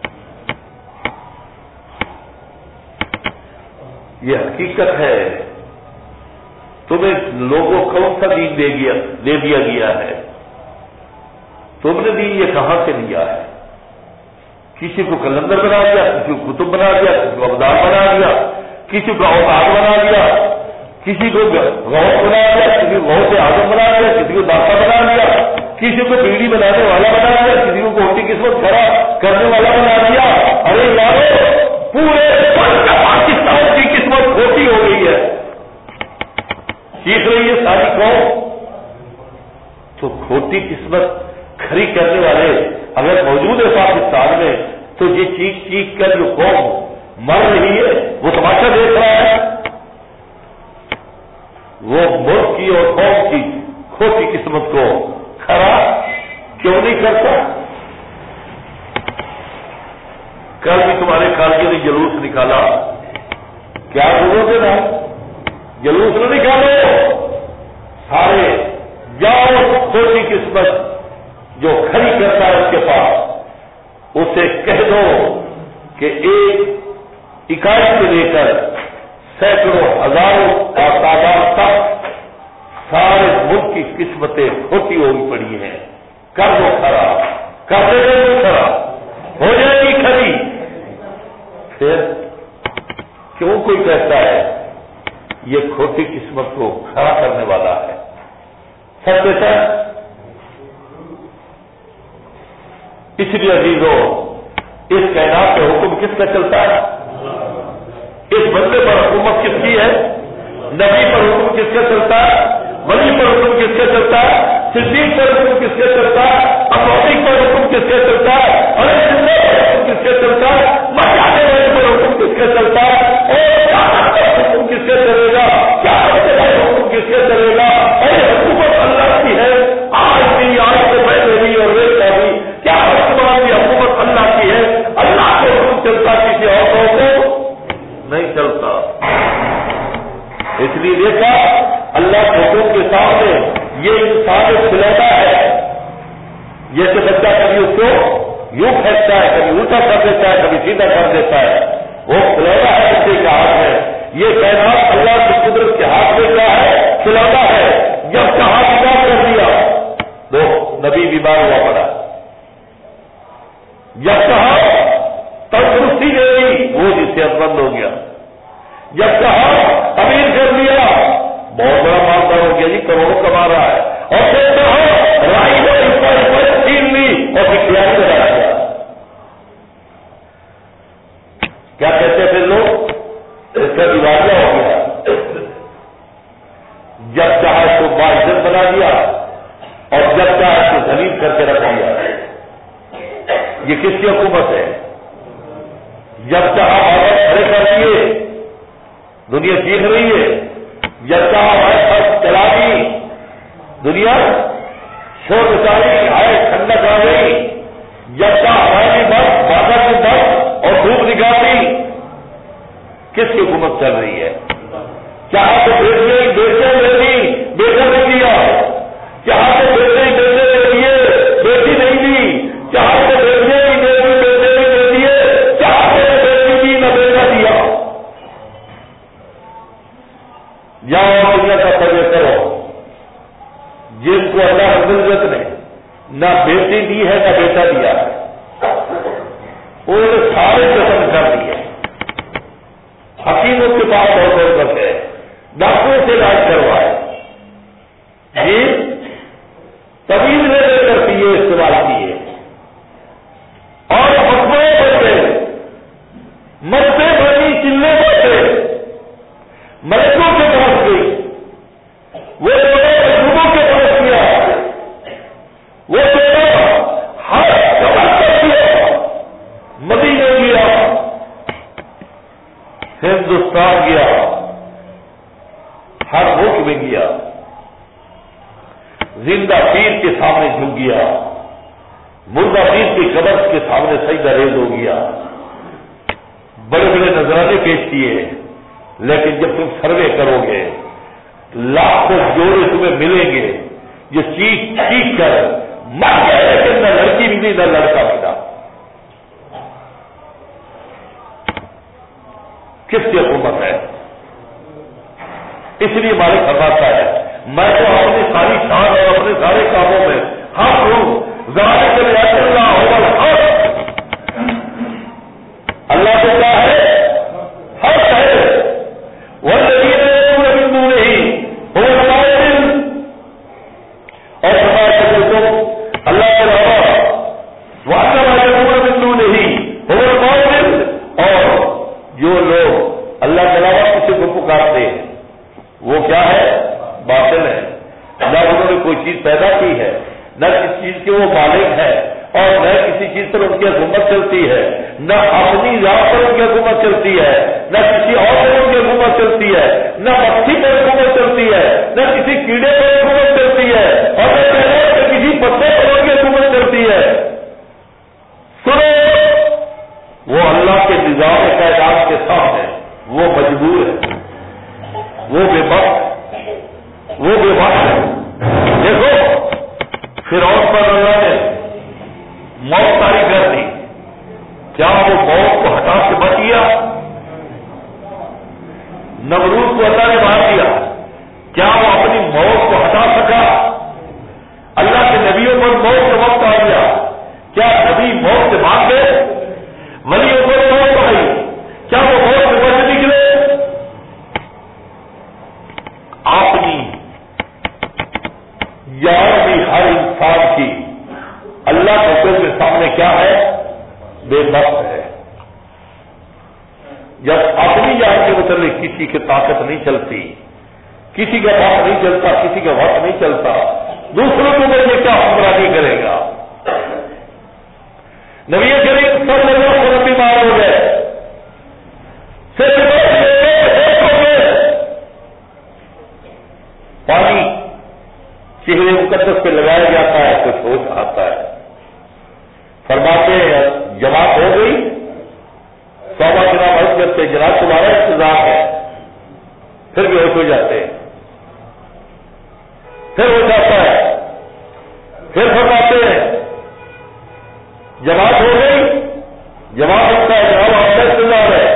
یہ حقیقت ہے۔ تمہیں لوگوں کون سا دین دے گیا دے دیا گیا ہے؟ تم نے دین یہ کہاں سے لیا ہے؟ کسی کو کلندر بنا دیا، کسی کو کتب بنا دیا، کسی کو ابدال بنا دیا، کسی کو اوتاد بنا دیا، کسی کو غوث بنا دیا، کسی کو غوث اعظم بنا دیا، کسی کو داتا بنا دیا، کسی کو بیڑی بنانے والا بنا دیا، کسی کو کوٹی قسمت کھڑا کرنے والا بنا دیا۔ ارے یارو پورے پاکستان کی قسمت کھوٹی ہو گئی ہے، سیکھ رہی ہے ساری قوم، تو کھوٹی قسمت کھڑی کرنے والے اگر موجود ہے پاکستان میں تو یہ چیخ چیخ کر جو قوم مر رہی ہے وہ تماشا دیکھ رہا ہے، وہ ملک کی اور قوم کی کھوٹی قسمت کو کھڑا کیوں نہیں کرتا؟ کل بھی تمہارے کالجوں نے جلوس نکالا، کیا ضرورت ہے نا جلوس نہ نکالو، سارے جاؤ کھوٹی قسمت جو کھڑی کرتا ہے اس کے پاس اسے کہہ دو کہ ایک اکائی سے لے کر سینکڑوں ہزاروں اور تعداد تک سارے ملک کی قسمتیں کھوٹی ہوئی پڑی ہیں، کر دو کھڑا، کر دے دو کھڑا، ہو جائے گی کھڑی۔ پھر کیوں کوئی کہتا ہے یہ کھوٹی قسمت کو کھڑا کرنے والا ہے؟ سب کہتا ہے اس لیے عزیزو اس کائنات کا حکم کس کا چلتا ہے؟ اس بندے پر حکومت کس کی ہے؟ نبی پر حکم کس کا چلتا ہے؟ ولی پر حکم کس کا چلتا ہے؟ صدیق پر حکم کس کا چلتا ہے؟ ابوبکر پر حکم کس کا چلتا ہے؟ اور حکم کس کا چلتا ہے؟ مچانے والے پر حکم کس کا چلتا ہے؟ اور حکم کس کا چلے گا؟ کیا حکم کس کا چلے گا؟ ارے حکومت اللہ کی ہے، آج بھی، آج سے پہلے بھی اور ویل کا بھی، کیا حکومت کی حکومت اللہ کی ہے؟ اللہ کو حکم چلتا، کسی اور کو نہیں چلتا۔ اس لیے دیکھا اللہ کے حکم کے سامنے یہ انسان کھلاتا ہے، جیسے بچہ کبھی اس کو یوں پھینکتا ہے، کبھی الٹا کر دیتا ہے، کبھی سیدھا کر دیتا ہے، وہ کھلونا ہے بچے کے ہاتھ میں۔ یہ کائنات اللہ کی قدرت کے ہاتھ میں کیا ہے؟ کھلونا ہے۔ جب کہاں بیمار کر دیا تو نبی بیمار ہوا پڑا، جب کہا تندرستی دے دی وہ بھی صحت مند ہو گیا، جب کہا امیر کر دیا بہت بڑا مالدار ہو گیا، جی کروڑوں کما رہا ہے، اور پھر کہا رائی نے اس پر اس پر چھین لی اور پھر کھلاڑی لگا دیا۔ کیا کہتے پھر لوگ؟ اس کا دیوالیہ ہو گیا۔ جب چاہے تو باعزت بنا دیا اور جب چاہے تو ذلیل کر کے رکھ دیا۔ یہ کس کی حکومت ہے؟ جب چاہا عورت کھڑے کر دیے، دنیا سیکھ رہی ہے، جب چاہا عورت چلا دی، دنیا شور مچائی، آئے ٹھنڈک آ گئی، جب چاہا ہماری بس بادہ کی بس اور دھوپ نکالی۔ کس کی حکومت چل رہی ہے؟ چاہا تو بیٹے بیٹے لے لی، بیٹا نہیں دیا، چاہا تو بیٹے بیٹے لے لیے، بیٹی نہیں دی، چاہا تو بیٹے ہی دے دی، بیٹے نہیں دے دیے، چاہا تو بیٹی دی نہ بیٹا دیا۔ جاؤ دنیا کا تجربہ کرو، جس کو اللہ رب العزت نے نہ بیٹی دی ہے نہ بیٹا دیا ہے، وہ سارے قسم کر دیے۔ حکیموں کے پاس بہت بہت کرتے ہیں، ڈاکٹروں سے علاج کروائے، جی طبیب نے لے کر پیے استعمال کیے اور مسئلے بچے مرتے بنی چلے بچے ملکوں کے پاس گئی، وہ مجموعوں کے پاس کیا، وہ ہر سبق کر دیا، مدینے گیا، ہندوستان گیا، ہر ملک میں گیا، زندہ پیر کے سامنے جھک گیا، مردہ پیر کی قبر کے سامنے سجدہ ریز ہو گیا، بڑے بڑے نذرانے پیش کیے، لیکن جب تم سروے کرو گے لاکھوں جوڑے تمہیں ملیں گے جو چیخ چیخ کر مر گئے، لیکن نہ لڑکی ملی نہ لڑکا ملا۔ کس کی حکومت ہے؟ اس لیے مالک فرماتا ہے میں تو اپنی ساری شان اور اپنے سارے کاموں میں حق ہوں، ذالک بأن اللہ هو الحق، اللہ تو کیا ہے؟ حق ہے، والذین يدعون من دونه هو الباطل، اور فرمایا کہ تم اللہ کے علاوہ وَأَنَّ مَا يَدْعُونَ مِن دُونِهِ هُوَ الْبَاطِلُ، اور جو لوگ اللہ کے علاوہ کسی کو پکارتے ہیں وہ کیا ہے؟ باطل ہے۔ نہ انہوں نے کوئی چیز پیدا کی ہے، نہ کسی چیز کے وہ مالک ہے، اور نہ کسی چیز پر ان کی حکومت چلتی ہے، نہ اپنی ذات پر ان کی حکومت چلتی ہے، نہ کسی اور پر ان کی حکومت چلتی ہے، نہ مکھی پر حکومت چلتی ہے، نہ کسی کیڑے پر حکومت چلتی ہے، اور نہ کہ کسی پتے پر ان کی حکومت چلتی ہے۔ سنو، وہ اللہ کے نظام کائنات کے سامنے وہ مجبور ہے، وہ بے بس وہ بے بس ہے۔ دیکھو فرعون پر اللہ نے موت طاری کر دی، کیا وہ موت کو ہٹا کے بچ گیا؟ نمرود کو اللہ نے مار دیا، کیا وہ اپنی موت کو ہٹا سکا؟ اللہ کے نبیوں پر موت کا وقت آ گیا، کیا نبی موت سے بھاگ گئے؟ ولیوں پر موت آئی، کیا وہ موت سے بچ نکلے؟ اپنی جان بھی ہر انسان کی اللہ کے حکم کے سامنے کیا ہے؟ بے بس ہے۔ جب اپنی جان متعلق کسی کی طاقت نہیں چلتی، کسی کا وقت نہیں چلتا، کسی کا وقت نہیں چلتا، دوسروں کو یہ کیا حکمرانی کرے گا؟ نبی کریم صلی اللہ علیہ وسلم بیمار ہو گئے، پانی چہرے مقدس پہ لگایا جاتا ہے کچھ ہوش آتا ہے، فرماتے ہیں جماعت ہو گئی، صحابہ جناب عرض کرتے جناب تمہارا انتظام ہے، پھر بھی ہوش ہو جاتے ہیں، پھر ہو جاتا ہے، پھر فرماتے ہیں جماعت ہو گئی، جماعت ہوتا ہے جناب آپ کا انتظار ہے،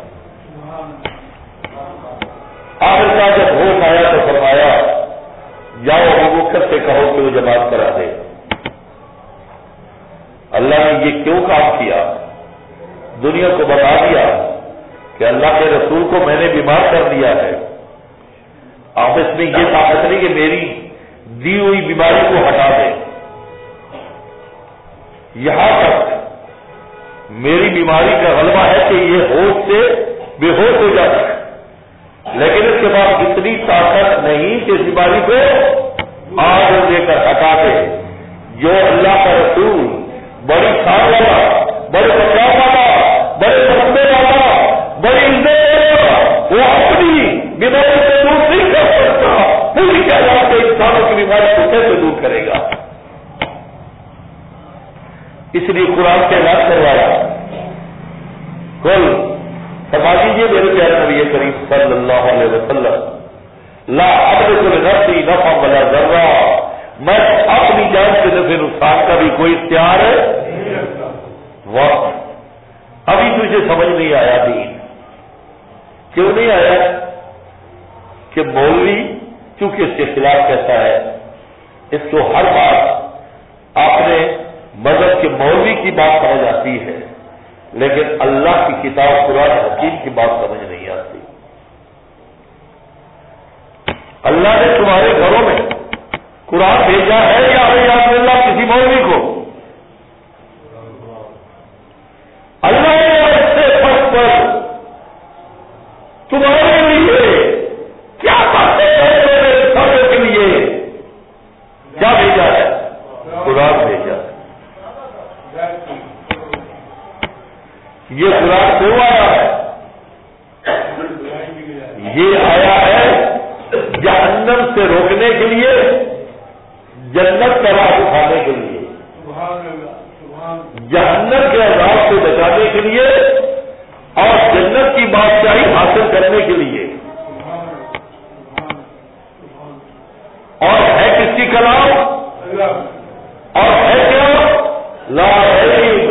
آخر کا جب ہوش آیا تو فرمایا جاؤ ابو بکر سے کہو کہ وہ جماعت کرا دے۔ اللہ نے یہ کیوں کام کیا؟ دنیا کو بتا دیا کہ اللہ کے رسول کو میں نے بیمار کر دیا ہے، آپ اس میں یہ طاقت نہیں کہ میری دی ہوئی بیماری کو ہٹا دے، یہاں تک میری بیماری کا غلبہ ہے کہ یہ ہوش سے بے ہوش ہو جاتا ہے، لیکن اس کے بعد اتنی طاقت نہیں کہ اس بیماری کو آگ دے کر ہٹا دے۔ جو اللہ کا رسول بڑی شان والا، بڑے بچاؤ والا، بڑے مرتبے والا، بڑی عزت والا، وہ اپنی بیماری سے دور نہیں کر سکتا، پوری کائنات کے انسانوں کی بیماری کو کیسے دور کرے گا؟ اس لیے قرآن سے اعلان کروایا، کل فرما دیجیے میرے پیارے نبی کریم صلی اللہ علیہ وسلم، لا املک لنفسی نفعا ولا ضرا، میں اپنی جان سے نفع نقصان کا بھی کوئی اختیار ہے۔ وقت ابھی تجھے سمجھ نہیں آیا دین، کیوں نہیں آیا؟ کہ مولوی چونکہ اس کے خلاف کہتا ہے، اس کو ہر بات اپنے مذہب کے مولوی کی بات سمجھ آتی ہے، لیکن اللہ کی کتاب قرآن حکیم کی بات سمجھ نہیں آتی۔ اللہ نے تمہارے گھروں میں قرآن بھیجا ہے یا اللہ کسی مولوی کو؟ اللہ نے اس سے فرق پر تمہارے لیے کیا باتیں انسانوں کے لیے کیا بھیجا ہے؟ قرآن بھیجا ہے۔ یہ قرآن کیوں آیا ہے؟ یہ آیا ہے جہنم سے روکنے کے لیے، جنت کا راہ دکھانے کے لیے، جہنم کے عذاب سے بچانے کے لیے اور جنت کی بادشاہی حاصل کرنے کے لیے۔ اور ہے کس کی کلام؟ اور ہے کیا؟ لا ریب،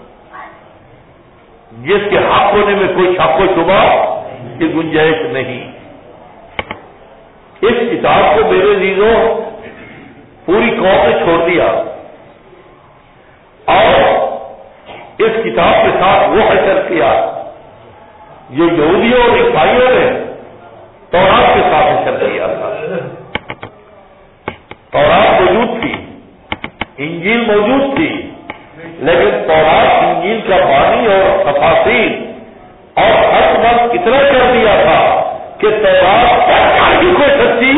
جس کے حق ہونے میں کوئی شک و شبہ کی گنجائش نہیں۔ اس کتاب کو میرے عزیزوں پوری قوم نے چھوڑ دیا، اور اس کتاب کے ساتھ وہ حشر کیا جو یہودیوں اور عیسائیوں نے تورات کے ساتھ حشر کیا تھا۔ تورات موجود تھی، انجیل موجود تھی، لیکن تورات انجیل کا بانی اور تفاصیر اور حق وقت اتنا کر دیا تھا کہ تورات کی کوئی سچی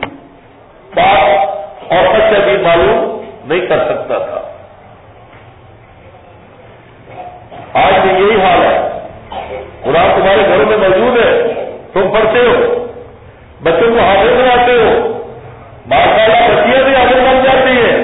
بات اور سچا بھی معلوم نہیں کر سکتا تھا۔ آج بھی یہی حال ہے، قرآن تمہارے گھروں میں موجود ہے، تم پڑھتے ہو، بچوں کو حافظ بناتے ہو، ماشاء اللہ بچیاں بھی حافظ بن جاتی ہیں،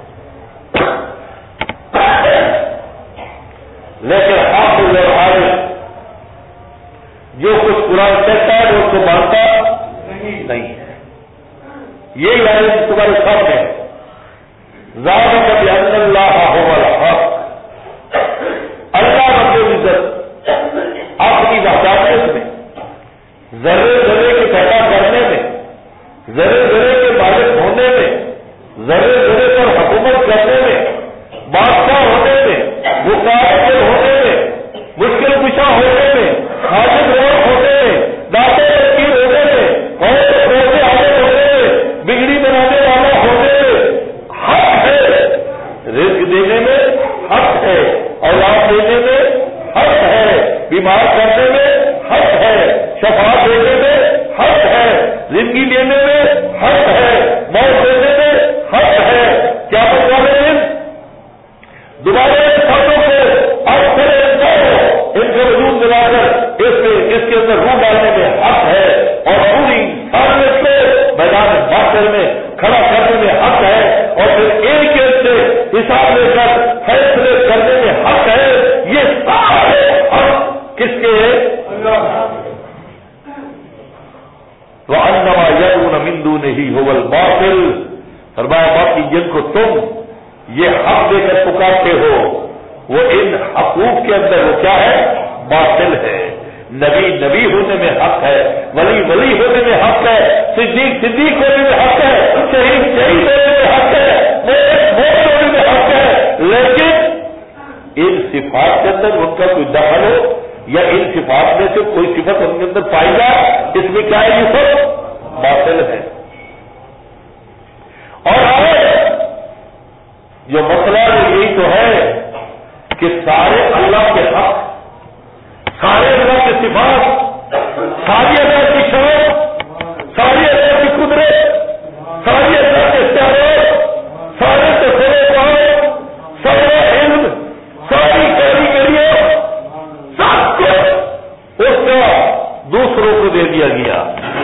لیکن حافظ اور عارف جو کچھ قرآن کہتا ہے وہ اس کو مانتا نہیں ہے۔ یہی آیت تمہارے سامنے ہے، ذالک بأن اللہ هو الحق، اللہ رب العزت اپنی وحدانیت میں، ذرے ذرے کے پیدا کرنے میں، ذرے ذرے کے مالک ہونے میں، ذرے ذرے پر حکومت کرنے میں، بادشاہ ہونے میں، مقابل ہونے میں، مشکل کشا ہونے میں، حاجت روا ہونے میں، داتے تقیر ہونے میں، قوم روزے حاجت ہونے میں، بگڑی بنانے والا ہونے میں حق ہے، رزق دینے میں حق ہے، اولاد دینے میں حق ہے، بیمار کرنے میں حق ہے، شفا زندگی دینے میں حق ہے، موت دینے میں حق ہے. کیا والے دن دوبارہ ساتھوں کو اب کرے ان کے وجود دلا کر اس میں اس کے اندر روح ڈالنے میں حق ہے اور پوری سالت کو میدان باطل میں کھڑا کرنے میں حق ہے اور پھر ایک ایک سے حساب لے کر فیصلے کرنے میں حق ہے. یہ سارے حق کس کے تو انما یدعون من دونہ هو الباطل. فرمایا باقی جن کو تم یہ حق دے کر پکارتے ہو وہ ان حقوق کے اندر وہ کیا ہے؟ باطل ہے. نبی نبی ہونے میں حق ہے، ولی ولی ہونے میں حق ہے، صدیق صدیق ہونے میں حق ہے، شہید شہید ہونے میں حق ہے، موت ہونے میں حق ہے. لیکن ان صفات کے اندر ان کا کوئی دخل ہو یا ان صفات میں سے کوئی صفت ان کے اندر پائی جائے، اس میں کیا ہے؟ یہ سب باطل ہے. اور آئے جو مسئلہ یہی تو ہے کہ سارے اللہ کے حق، سارے اللہ کے صفات، ساری اللہ کی شان، ساری اللہ کی قدرت، ساری اللہ کے اختیارات، سارے تصور، سارا علم، ساری کاریگریاں، سب کو اس کا دوسروں کو دے دیا گیا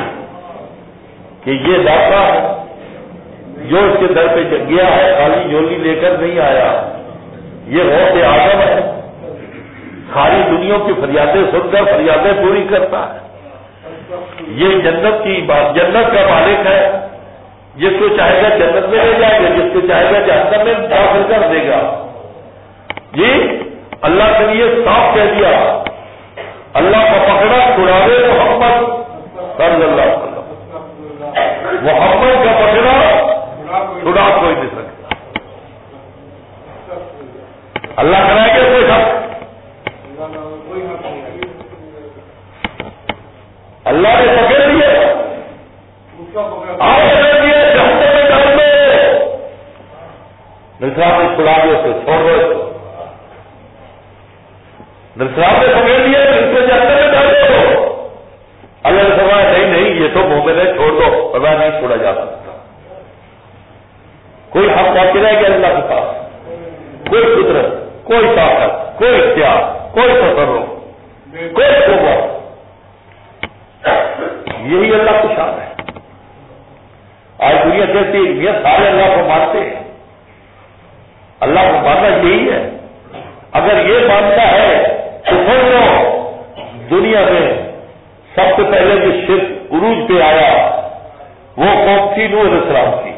کہ یہ داتا جو اس کے در پہ گیا ہے خالی جھولی لے کر نہیں آیا، یہ غوث اعظم ہے، ساری دنیا کی فریادیں سن کر فریادیں پوری کرتا ہے. یہ جنت کی بات، جنت کا مالک ہے، جس کو چاہے گا جنت میں لے جائے گا، جس کو چاہے گا جہنم میں داخل کر دے گا. جی اللہ کے لیے صاف کہہ دیا، اللہ کا پکڑا چھڑاوے محمد صلی اللہ علیہ وسلم، محمد کا پکڑا چھڑا کوئی نہیں سکتا. اللہ کرائے گا کوئی حق، اللہ نے پکڑ لیے آپ پکڑ لیے جہنم میں ڈال دو، نصرات نے چھڑا دو اسے، چھوڑ دو اسے. نصرات نے پکڑ لیے اس کو جہنم میں ڈال دو. اللہ نے فرمایا نہیں نہیں یہ تو مومن ہے، چھوڑ دو، پتا نہیں چھوڑا جا سکتا. کوئی حق باقی رہ گیا اللہ کے پاس، کوئی قدرت، کوئی طاقت، کوئی اختیار، کوئی تصرف، کوئی قوت. یہی اللہ کی شان ہے. آج دنیا کہتی ہے یہ سارے اللہ کو مانتے ہیں. اللہ کو ماننا یہی ہے. اگر یہ مانتا ہے تو پھر لو دنیا میں سب سے پہلے جو شرک عروج پہ آیا وہ قوم تھی نوح علیہ السلام کی.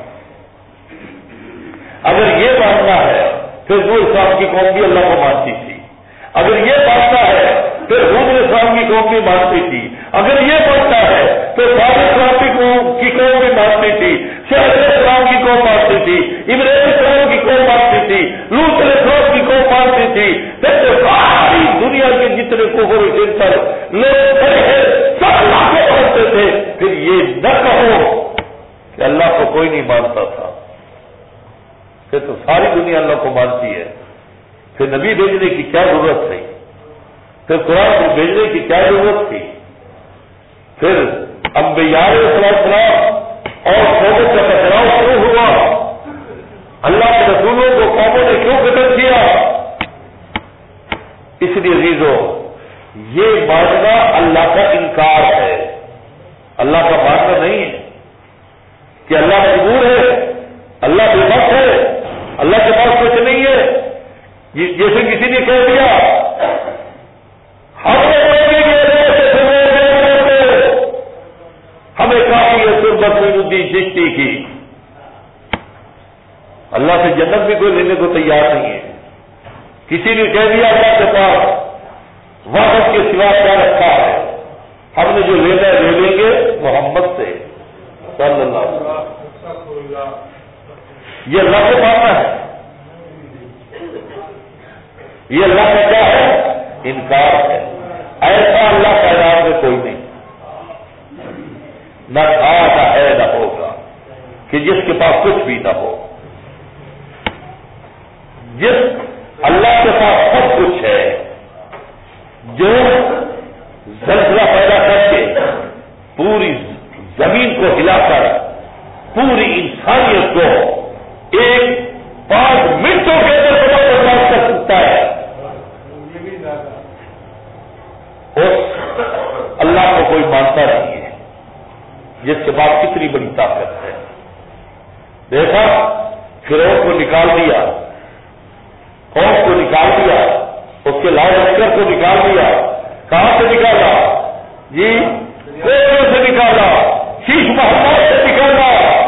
اگر یہ ماننا ہے پھر نوح علیہ السلام کی قوم بھی اللہ کو مانتی تھی. اگر یہ مانتا ہے پھر حود علیہ السلام کی قوم بھی مانتی تھی. اگر یہ مانتا ہے تو صالح السلام کی قوم کی قوم بھی مانتی تھی، شعیب علیہ السلام کی قوم مانتی تھی، ابراہیم علیہ السلام کی قوم مانتی تھی، لوط علیہ السلام کی قوم مانتی تھی. جیسے ساری دنیا کے جتنے کفر جن پر لوگ کھڑے ہیں سب اللہ کو مانتے تھے. پھر یہ نہ کہو کہ اللہ کو کوئی نہیں مانتا تھا، پھر تو ساری دنیا اللہ کو مانتی ہے. پھر نبی بھیجنے کی کیا ضرورت تھی؟ پھر قرآن بھیجنے کی کیا ضرورت تھی؟ پھر انبیاء علیہ السلام اور قوموں کا ٹکراؤ کیوں ہوا؟ اللہ کے رسولوں کو قوموں نے کیوں قتل کیا؟ اس لیے عزیزوں یہ ماننا اللہ کا انکار ہے، اللہ کا ماننا نہیں ہے کہ اللہ مجبور ہے، اللہ بے بس ہے، اللہ کے پاس کچھ نہیں ہے. جیسے کسی نے کہہ دیا ہم ہمیں کافی ہے سربت میں الدین چشتی کی، اللہ سے جنت بھی کوئی لینے کو تیار نہیں ہے. کسی نے کہہ دیا اللہ کے پاس وعدت کے سوا کیا رکھا ہے، ہم نے جو لینا ہے لے لیں گے محمد سے صلی اللہ علیہ وسلم. یہ اللہ کو ماننا ہے، یہ اللہ کا کیا ہے؟ انکار ہے. ایسا اللہ کا نام میں کوئی نہیں، نہ تھا نہ ہے نہ ہوگا کہ جس کے پاس کچھ بھی نہ ہو. جس اللہ کے پاس سب کچھ ہے، جو زلزلہ پیدا کر کے پوری زمین کو ہلا کر پوری انسانیت کو ایک پانچ منٹوں کے اندر برداشت کر سکتا ہے، اس اللہ کو کوئی مانتا نہیں ہے جس کے بعد کتنی بڑی طاقت ہے۔ دیکھا فرعون کو نکال دیا، قوم کو نکال دیا، اس کے لائے لشکر کو نکال دیا، کہاں سے نکالا؟ جی کوئلوں سے نکالا، شیش محلات سے نکالا،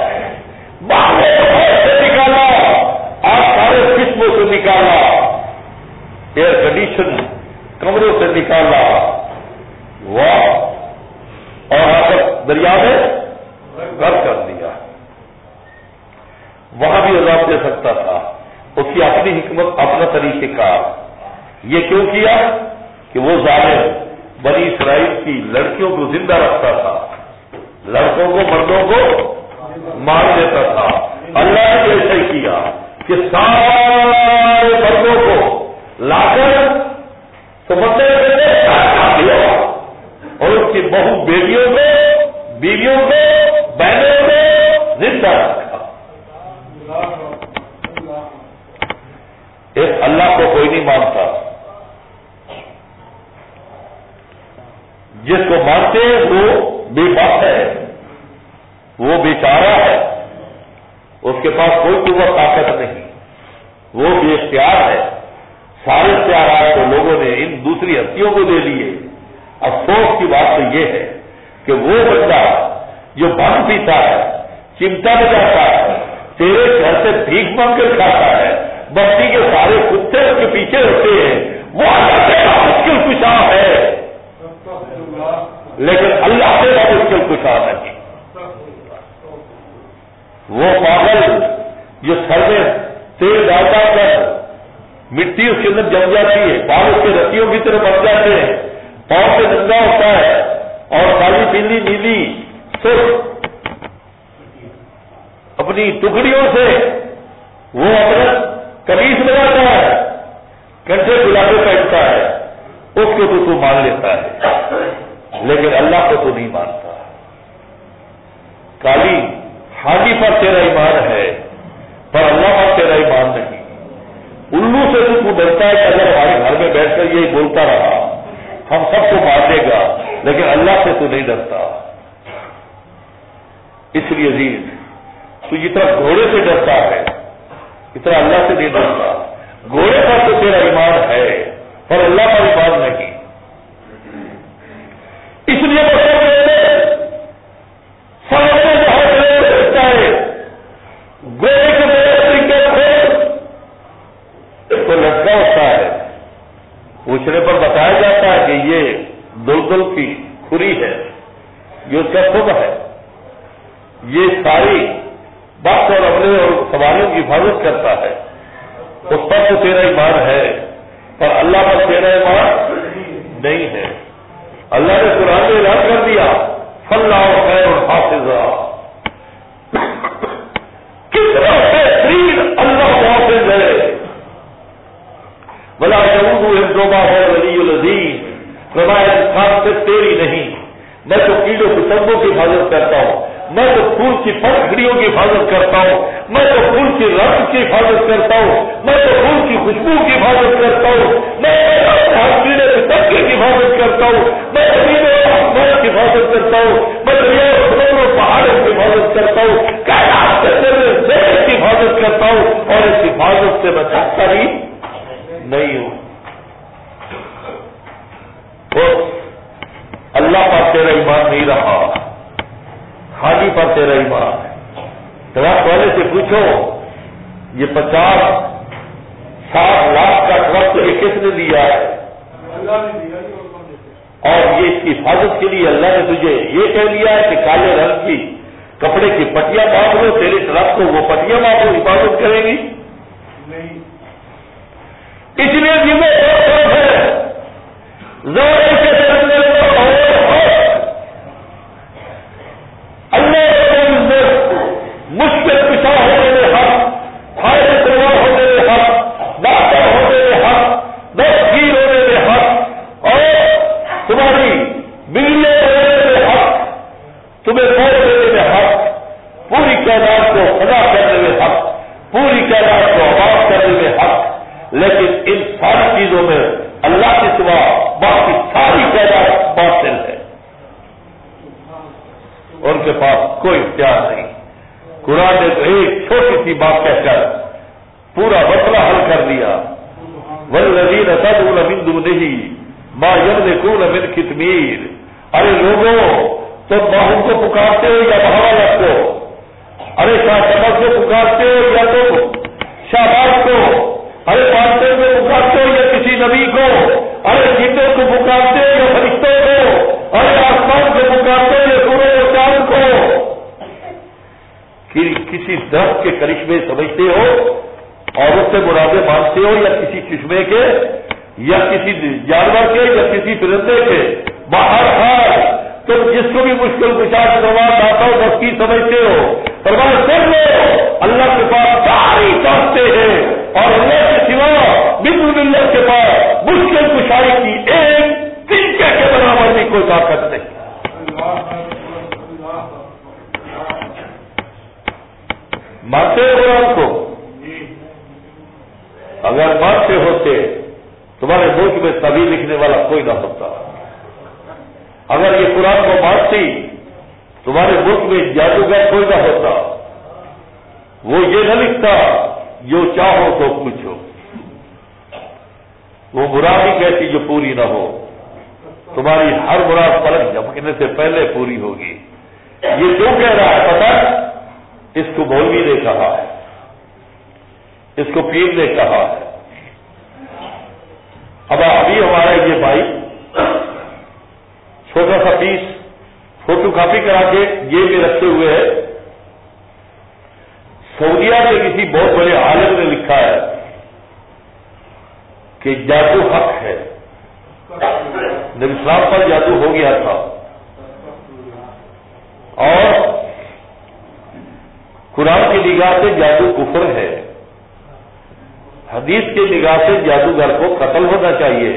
باہر سے نکالا، آپ سارے قسموں سے نکالا، ایئر کنڈیشن کمروں سے نکالا، واہ، اور آ کر دریا میں غرق کر دیا۔ وہاں بھی عذاب دے سکتا تھا، اس کی اپنی حکمت، اپنا طریقہ کار۔ یہ کیوں کیا کہ وہ ظالم بنی اسرائیل کی لڑکیوں کو زندہ رکھتا تھا، لڑکوں کو مردوں کو مار دیتا تھا۔ اللہ نے ایسا ہی کیا کہ سارے مردوں کو لا کر سمندر میں ڈال دیا اور اس کی بہو بیٹیوں کو، بیویوں کو، بہنوں کو زندہ رکھا۔ اس اللہ کو کوئی نہیں مانتا، جس کو مانتے ہیں وہ بے بس ہے، وہ بیچارہ ہے، اس کے پاس کوئی قوت طاقت نہیں، وہ بے اختیار ہے۔ سارے اختیارات کو لوگوں نے ان دوسری ہستیوں کو دے دیے۔ افسوس کی بات تو یہ ہے کہ وہ بندہ جو بھنگ پیتا ہے، چمٹا بجاتا ہے، تیرے گھر سے بھیک مانگ کر کھاتا ہے، بستی کے سارے کتے اس کے پیچھے ہوتے ہیں، وہ اللہ سے مشکل کشا ہے، لیکن اللہ سے مشکل کشا نہیں۔ وہ پاگل جو سر میں تیل ڈالتا کر مٹی اس کے اندر جم جاتی ہے، بال اس کے رسیوں کی طرح بن جاتے ہیں، پاؤں سے ننگا ہوتا ہے اور کالی پیلی نیلی سرخ اپنی ٹکڑیوں سے وہ اپنا قمیص بناتا ہے، کنٹھے گلابے پہنتا ہے، اس کو تو تو مان لیتا ہے، لیکن اللہ کو تو نہیں مانتا۔ کالی حاجی پر تیرا ایمان ہے پر اللہ پر تیرا ایمان نہیں۔ الو سے تو ڈرتا ہے کہ اگر ہمارے گھر میں بیٹھ کر یہی بولتا رہا ہم سب کو مار دے گا، لیکن اللہ سے تو نہیں ڈرتا۔ اس لیے عزیز تو جتنا گھوڑے سے ڈرتا ہے اتنا اللہ سے نہیں ڈرتا۔ گھوڑے پر تو تیرا ایمان ہے پر اللہ پر ایمان نہیں، اس لیے وہ گھوڑے کے طریقے کو لٹکا ہوتا ہے، پوچھنے پر بتایا جاتا ہے کہ یہ دلدل کی کھری ہے، یہ اس کا خود ہے، یہ ساری بات اور عملے اور سواریوں کی حفاظت کرتا ہے، اس پر تو تیرا ایمان ہے پر اللہ پر تیرا ایمان نہیں ہے۔ اللہ نے قرآن میں اعلان کر دیا فاللہ خیر الحافظ، کتنا بہترین اللہ حافظ ہے، بلا یعود حفظہما ہے ولی العزیز، رمائے انسان سے تیری نہیں، میں تو کیڑوں پتنگوں کی حفاظت کرتا ہوں، میں تو پھول کی پنکھڑیوں کی حفاظت کرتا ہوں، میں تو پھول کی رنگ کی حفاظت کرتا ہوں، میں تو پھول کی خوشبو کی حفاظت کرتا ہوں، میں کیڑے پتنگے کی حفاظت کرتا ہوں، میں زمین آسمان کی حفاظت کرتا ہوں، میں دریا اور پہاڑوں کی حفاظت کرتا ہوں، کائنات کے ذرے کی حفاظت کرتا ہوں، اور اس حفاظت سے میں تھکتا ہی نہیں ہوں۔ اللہ پر تیرا ایمان نہیں رہا، حاجی پر تیرا ایمان ہے۔ ٹرک والے سے پوچھو یہ پچاس سات لاکھ کا ٹرک یہ کس نے دیا ہے؟ اور یہ اس کی حفاظت کے لیے اللہ نے تجھے یہ کہہ دیا ہے کہ کالے رنگ کی کپڑے کی پٹیاں باندھ لو، تیرے ٹرک کو وہ پٹیاں باندھو حفاظت کرے گی؟ اس لیے ذمہ دار ہے زور کے سامنے مشکل کشا ہونے میں حق، فائدے سوا ہونے میں حق، ڈاکٹر ہونے میں حق، دستگیر ہونے میں حق، اور تمہاری بجلی ہونے میں حق، تمہیں ادا کرنے میں حق، پوری کائنات کو آباد کرنے میں حق، لیکن ان ساری چیزوں میں اللہ کے سوا باقی ساری کائنات باطل ہے، ان کے پاس کوئی اختیار نہیں۔ قرآن نے تو ایک چھوٹی سی بات کہہ کر پورا مسئلہ حل کر دیا، والذین تدعون من دونہ ما یملکون من قطمیر۔ ارے لوگوں، تم باہم کو پکارتے ہو یا بہاولت کو؟ ارے شاہ شمس کو پکارتے ہو یا تم شہباز کو؟ ارے پانچے کو پکارتے ہو یا کسی نبی کو؟ ارے جنوں کو پکارتے ہو یا فرشتوں کو؟ ارے آسمان کو پکارتے ہو یا سورج و چاند کو؟ کسی درخت کے کرشمے سمجھتے ہو اور اس سے مرادیں مانتے ہو، یا کسی چشمے کے، یا کسی جانور کے، یا کسی پرندے کے؟ باہر حال تم جس کو بھی مشکل کشا کروا آتا ہو بس کی سمجھتے ہو، فرمایا سن لو اللہ کے پاس ساری طاقتیں ہیں، اور اللہ کے سوا بدون اللہ کے پاس مشکل کشائی کی ایک تنکے کے برابر بھی کوئی طاقت نہیں۔ مانتے ہو قرآن کو؟ اگر مانتے ہوتے تمہارے ملک میں سبھی لکھنے والا کوئی نہ ہوتا، اگر یہ قرآن کو مانتی تمہارے ملک میں جادوگر کوئی نہ ہوتا، وہ یہ نہ لکھتا جو چاہو تو پوچھو، وہ مراد ہی کہتی جو پوری نہ ہو، تمہاری ہر مراد پلک جھپکنے سے پہلے پوری ہوگی۔ یہ کیوں کہہ رہا ہے پتہ؟ اس کو مولوی نے کہا ہے، اس کو پیر نے کہا ہے۔ اب ابھی ہمارا یہ بھائی چھوٹا سا پیس فوٹو کاپی کرا کے جیب میں رکھے ہوئے ہے، سعودیہ کے کسی بہت بڑے عالم نے لکھا ہے کہ جادو حق ہے، نبی اسلام پر جادو ہو گیا تھا، اور قرآن کی نگاہ سے جادو کفر ہے، حدیث کی نگاہ سے جادوگر کو قتل ہونا چاہیے۔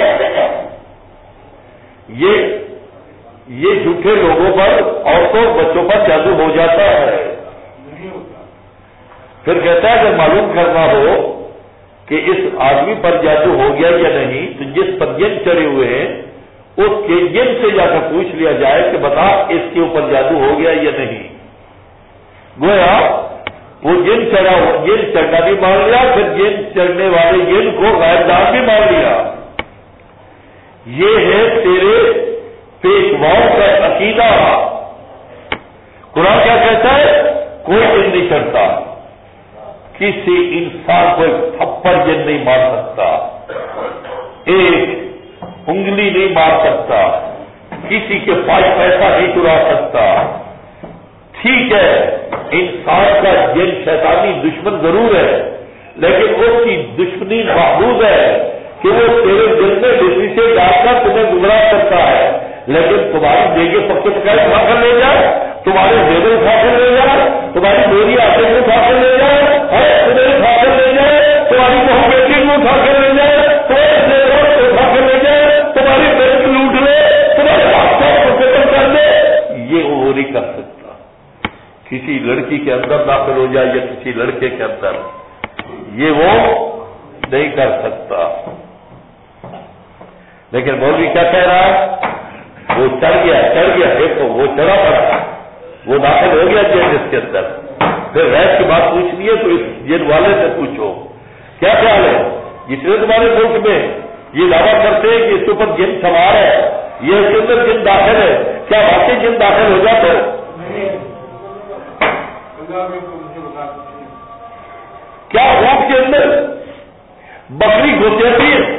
یہ یہ جھوٹے لوگوں پر، عورتوں بچوں پر جادو ہو جاتا ہے۔ پھر کہتا ہے کہ معلوم کرنا ہو کہ اس آدمی پر جادو ہو گیا یا نہیں، تو جس پر جن چڑھے ہوئے ہیں اس کے جن سے جا کر پوچھ لیا جائے کہ بتا اس کے اوپر جادو ہو گیا یا نہیں۔ گویا وہ جن چڑھا جن چڑھنا بھی مان لیا، پھر جن چڑھنے والے جن کو غیر دار بھی مان لیا۔ یہ ہے تیرے پیشواؤں کا عقیدہ۔ قرآن کیا کہتا ہے؟ کوئی جن نہیں چڑھتا، کسی انسان کو ایک تھپڑ جن نہیں مار سکتا، ایک انگلی نہیں مار سکتا، کسی کے پاس پیسہ نہیں چرا سکتا۔ ٹھیک ہے، انسان کا جن شیطانی دشمن ضرور ہے، لیکن اس کی دشمنی محبوب ہے کہ وہ تیرے دل میں بجلی سے ڈال کر تمہیں گمراہ کرتا ہے، لیکن تمہاری دیگے پکے پکائے اٹھا کر لے جائے، تمہارے زیور اٹھا کر لے جائے، تمہاری میری آتے کو اٹھا کر لے جائے، تمہیں اٹھا کر لے جائے، تمہاری بہو بیٹی کو اٹھا کر لے جائے، تمہارے زیور کو اٹھا کر لے جائے، تمہاری بینک لوٹ لے، تمہارے بادشاہ کو ختم کر دے، یہ وہ نہیں کر سکتا۔ کسی لڑکی کے اندر داخل ہو جائے یا کسی لڑکے کے اندر، یہ وہ نہیں کر سکتا۔ لیکن مولوی کیا کہہ رہا ہے؟ وہ چڑھ گیا چڑھ گیا دیکھو وہ چڑھا پڑا، وہ داخل ہو گیا جیل اس کے اندر۔ پھر ریس کی بات پوچھنی ہے تو اس جیل والے سے پوچھو کیا خیال ہے، جس نے تمہارے ملک میں یہ دعویٰ کرتے ہیں کہ اس کے اوپر جن سوار ہے، یہ اس کے اندر جن داخل ہے، کیا واقعی جن داخل ہو جاتا ہے؟ کیا اونٹ کے اندر بکری گھسیٹتی ہے؟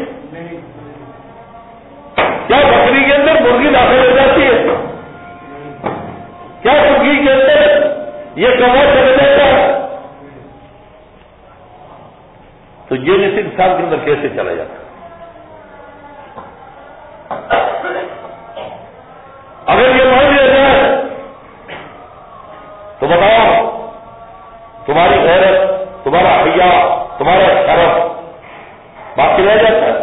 کیا بکری کے اندر مرغی داخل ہو جاتی ہے؟ کیا مرغی کے اندر یہ کوا چلا جاتا ہے؟ تو یہ اس انسان کے اندر کیسے چلا جاتا ہے؟ اگر یہ مان لیا جائے تو بتاؤ تمہاری غیرت، تمہارا حیا، تمہارا شرف باقی رہ جاتا ہے؟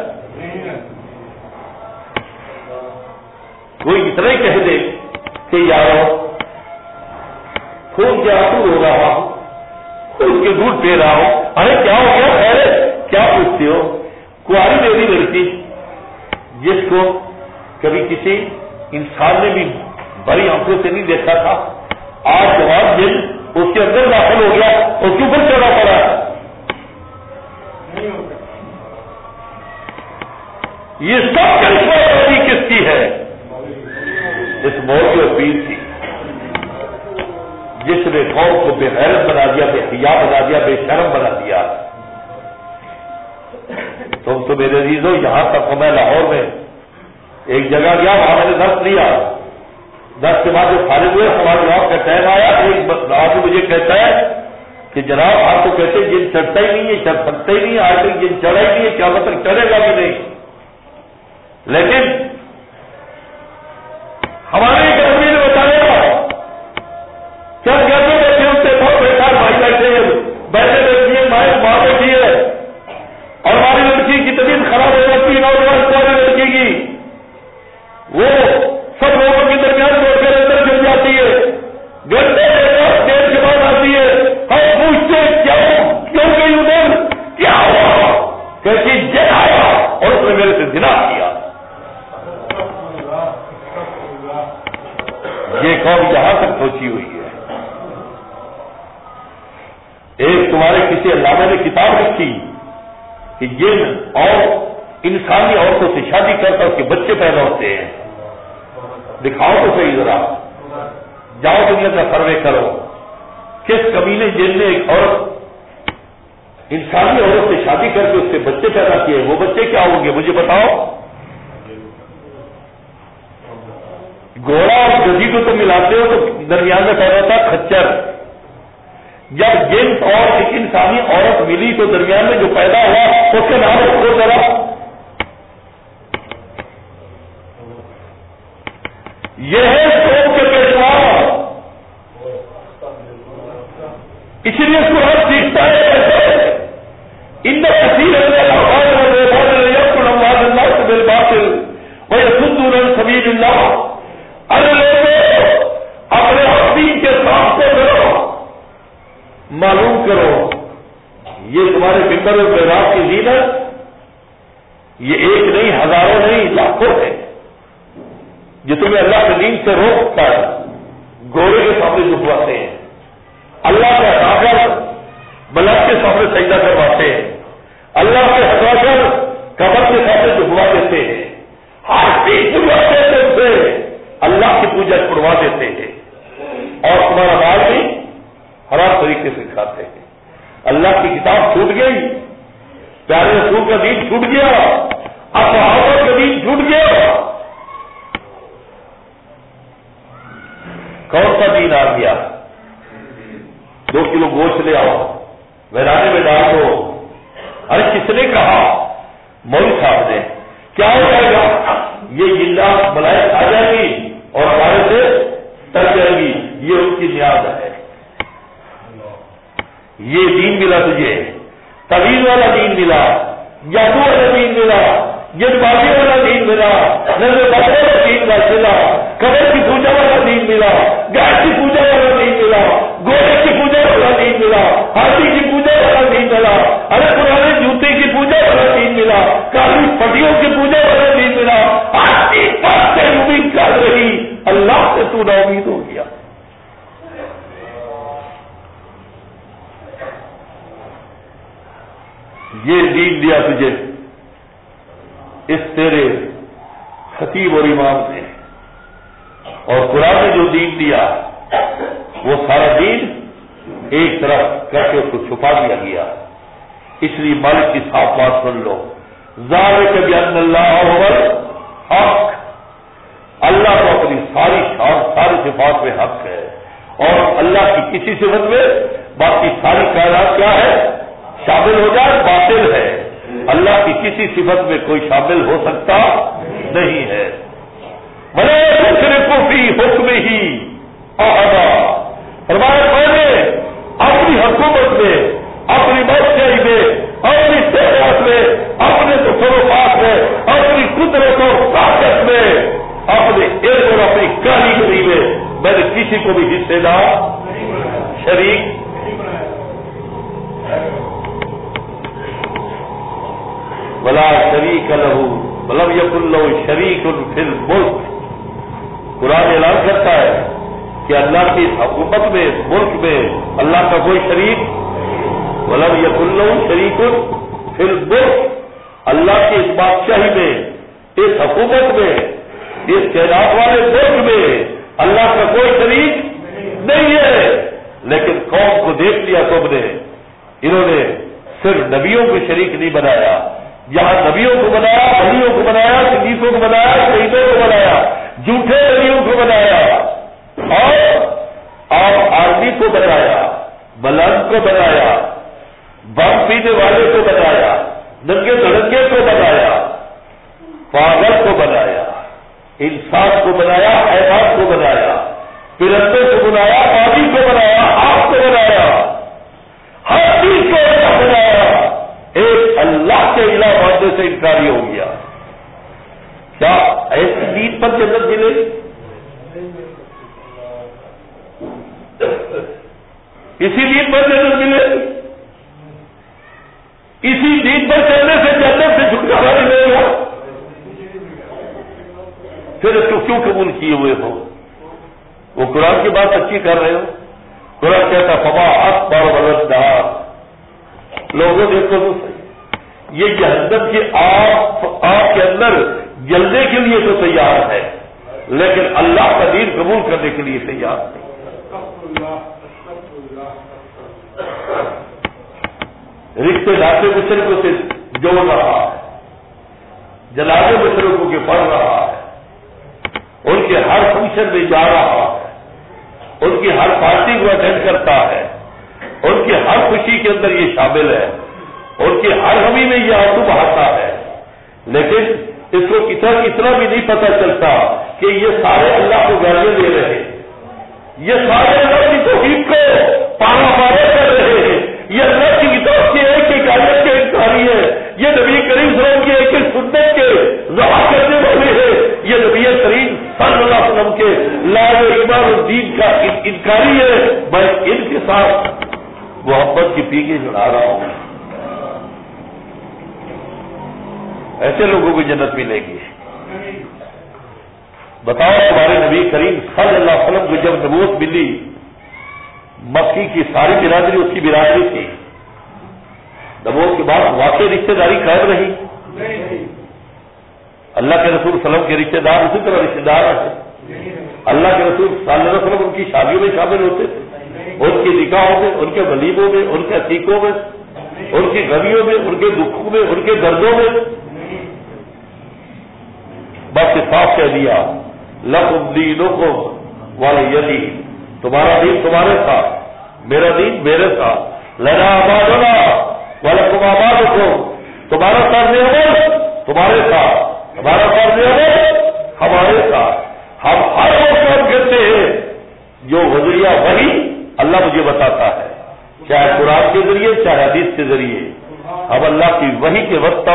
کوئی اتنا ہی کہہ دے کہ یارو خون کے آنسو رو رہا ہوں، تو اس کے دودھ پی رہا ہوں. ارے کیا ہو گیا؟ خیر کیا پوچھتے ہو؟ کاری میری لڑکی جس کو کبھی کسی انسان نے بھی بڑی آنکھوں سے نہیں دیکھا تھا، آج جواب دن اس کے اندر داخل ہو گیا، اس کے اوپر چڑھا پڑا. یہ سب کرشمہ بازی کس کی ہے؟ اس موت کی اپیل تھی جس نے قوم کو بے غیرت بنا دیا، بے حیا بنا دیا، بے شرم بنا دیا. تم تو میرے عزیزو یہاں تک میں لاہور میں ایک جگہ گیا، وہاں میں نے درس لیا. درس کے بعد جو فارغ ہوئے ہمارے جواب کا ٹائم آیا، ایک آدمی مجھے کہتا ہے کہ جناب آپ تو کہتے ہیں جن چڑھتا ہی نہیں ہے، چڑھ سکتا ہی نہیں ہے، آج تک جن چڑھا ہی نہیں ہے، کیا مطلب چڑھے گا بھی نہیں. لیکن ہمارے ایک آدمی نے بتایا کیا گھر میں بیٹھے ہوتے بہت بیٹھا بھائی بیٹھے بیٹھے بیٹھی ہے، مائیں ماں بیٹھی ہے اور ہماری لڑکی کی طبیعت خراب ہو جاتی ہے، نوجوان ہماری لڑکی کی وہ سب لوگوں کے درمیان بیٹھ کر اندر گر جاتی ہے، گھنٹے دیر کے بعد آتی ہے. ہم پوچھتے کیا کیوں گئی ادھر، کیا ہوا؟ کیسی جن آیا اور اس نے میرے سے زنا کیا. یہ قوم یہاں تک پہنچی ہوئی ہے. ایک تمہارے کسی علامہ نے کتاب لکھی کہ جن اور انسانی عورتوں سے شادی کر کر کے بچے پیدا ہوتے ہیں. دکھاؤ تو صحیح ذرا، جاؤ دنیا کا سروے کرو، کس کمینے جن نے ایک عورت انسانی عورت سے شادی کر کے اس سے بچے پیدا کیے، وہ بچے کیا ہوں گے مجھے بتاؤ. گھوڑا اور گدھی کو تو ملاتے ہو تو درمیان میں پیدا ہوتا کھچر. جب جنس اور ایک انسانی عورت ملی تو درمیان میں جو پیدا ہوا اس کے نام رکھو ذرا. یہ ہے قوم کے پیشوا، اس لیے اس کو ہر سیکھتا ہے کیسے ان کثیر سبیل اللہ. ارے لوگوں اپنے دین کے ساتھ کو کرو، معلوم کرو یہ تمہارے ممبر و محراب کی زینت یہ ایک نہیں، ہزاروں نہیں، لاکھوں ہے جو تمہیں اللہ کے دین سے روک کر گھوڑے کے سامنے جھکواتے ہیں، اللہ کا ہٹا کر بلد کے سامنے سجدہ کرواتے ہیں، اللہ سے ہٹا کر قبر کے سامنے جھکوا دیتے ہیں، ہر چیز چھڑواتے ہیں تم سے، اللہ کی پوجا چھڑوا دیتے ہیں اور تمہارا مال بھی حرام طریقے سے کھاتے ہیں. اللہ کی کتاب چھوٹ گئی، پیارے رسول کا دین چھوٹ گیا، اب صحابہ کا دین چھوٹ گیا. کون سا دین آ گیا؟ دو کلو گوشت لے آؤ، ویرانے میں ڈال دو. ارے کس نے کہا؟ مولوی صاحب نے. کیا ہو جائے گا؟ یہ گلا ملائک آ جائے گی اور ہمارے سے ٹر جائے گی. یہ ان کی نیاز ہے. یہ دین ملا تجھے، طویل والا دین ملا، جادو والا دین ملا، جن بازی والا دین ملا، نظر بازی والا دین ملا، قبر کی پوجا والا دین ملا، گائے کی پوجا والا دین ملا، گھوڑے کی پوجا والا دین ملا، ہاتھی کی پوجا والا دین ملا، ارے پرانے جوتے کی پوجا والا دین ملا، کالی پٹیوں کی پوجا والا دین ملا. آج کی بات سے امید کر رہی، اللہ سے تو نا امید ہو گیا. یہ دین دیا تجھے اس تیرے خطیب اور امام نے، اور قرآن نے جو دین دیا وہ سارا دین ایک طرف کر کے اس کو چھپا دیا گیا. اس لیے مالک کی صاف بات سن لو، ذالک بأن اللہ هو الحق. اللہ کو اپنی ساری شان ساری صفات میں حق ہے، اور اللہ کی کسی صفت میں باقی ساری کائنات کیا ہے؟ شامل ہو جائے باطل ہے. اللہ کی کسی صفت میں کوئی شامل ہو سکتا نہیں ہے. بھلے صرف فی حکم ہی احدا، فرمایا میں نے اپنی حکومت میں، اپنی بادشاہی میں، اپنی استعمال میں، اپنے تصرفات میں، اپنی قدرت اور طاقت میں، اپنے علم اور اپنی کاریگری میں میں نے کسی کو بھی حصے دار شریک. ولا شریک لہ ولم یکن لہ شریک فی الملک. قرآن اعلان کرتا ہے کہ اللہ کی حکومت میں، ملک میں اللہ کا کوئی شریک، ولم یکن لہ شریک فی الملک، اللہ کی اس بادشاہی میں، اس حکومت میں، اس کائنات والے ملک میں اللہ کا کوئی شریک نہیں ہے. لیکن قوم کو دیکھ لیا تم نے، انہوں نے صرف نبیوں کو شریک نہیں بنایا، جہاں نبیوں کو بنایا، ولیوں کو بنایا، صدیقوں کو بنایا، شہیدوں کو بنایا، جھوٹے نبیوں کو بنایا، اور آپ آرمی کو بنایا، ملنگ کو بنایا، بم پینے والے کو بنایا، ننگے دھڑنگے کو بنایا، پاگل کو بنایا، انسان کو بنایا، حیوان کو بنایا، پرندے کو بنایا، پانی کو بنایا، آگ کو بنایا، ہر چیز کو اللہ بنایا. ایک اللہ کے الہ ماننے سے انکاری ہو گیا. کیا ایسی دین پر جنت ملے؟ اسی دین پر جنت ملے؟ اسی دین پر چلنے سے جنت سے چھٹکارا ملے گا؟ پھر اس کو کیوں قبول کیے ہوئے ہو؟ وہ قرآن کی بات سچی کر رہے ہو. قرآن کہتا فما اکبر ولدہا، لوگوں دیکھو تو صحیح، یہ جہنم کی آگ آگ کے اندر جلنے کے لیے تو تیار ہے، لیکن اللہ کا دین قبول کرنے کے لیے تیار نہیں. رشتے ناطے مشرقوں سے جوڑ رہا ہے، جنازے مشرقوں کے پڑھ رہا ہے، ان کے ہر فنکشن میں جا رہا ہے، ان کی ہر پارٹی کو اٹینڈ کرتا ہے، ان کی ہر خوشی کے اندر یہ شامل ہے، ان کی ہر غمی میں یہ آنسو بہاتا ہے. لیکن اس کو اتنا اتنا بھی نہیں پتہ چلتا کہ یہ سارے اللہ کو گالیاں دے رہے ہیں، یہ سارے اللہ کی توحید کو پارا پارا کر رہے ہیں، یہ اللہ کی کتاب کی ایک ایک آیت کے انکاری ہے، یہ نبی کریم صلی اللہ علیہ وسلم کی ایک ایک سنت کے ضبط کرنے والے ہیں، یہ نبی کریم صلی اللہ علیہ وسلم کے لا ایمان الدین کا انکاری ہے. میں ان کے ساتھ محبت کی پیگیں جڑا رہا ہوں. ایسے لوگوں کو جنت ملے گی. بتاؤ تمہارے نبی کریم صلی اللہ علیہ وسلم کو جب نبوت ملی، مکی کی ساری برادری اس کی برادری تھی. نبوت کے بعد واقعی رشتے داری قائم رہی. اللہ کے رسول صلی اللہ علیہ وسلم کے رشتے دار اسی طرح رشتے دار ہیں. اللہ کے رسول صلی اللہ علیہ وسلم ان کی شادیوں میں شامل ہوتے تھے، ان کے نکاحوں میں، ان کے ولیموں میں، ان کے عقیقوں میں، ان کی غمیوں میں، ان کے دکھوں میں، ان کے دردوں میں. بس صاف کہہ دیا لکم دینکم ولی دین، تمہارا دین تمہارے ساتھ، میرا دین میرے ساتھ. لنا آبادنا ولکم آبادکم، تمہارا طرز عمل تمہارے ساتھ، ہمارا طرز عمل ہمارے ساتھ. ہم ہر وہ کام کرتے ہیں جو وزیرہ وحی اللہ مجھے بتاتا ہے، چاہے قرآن کے ذریعے چاہے حدیث کے ذریعے. اب اللہ کی وحی کے وقت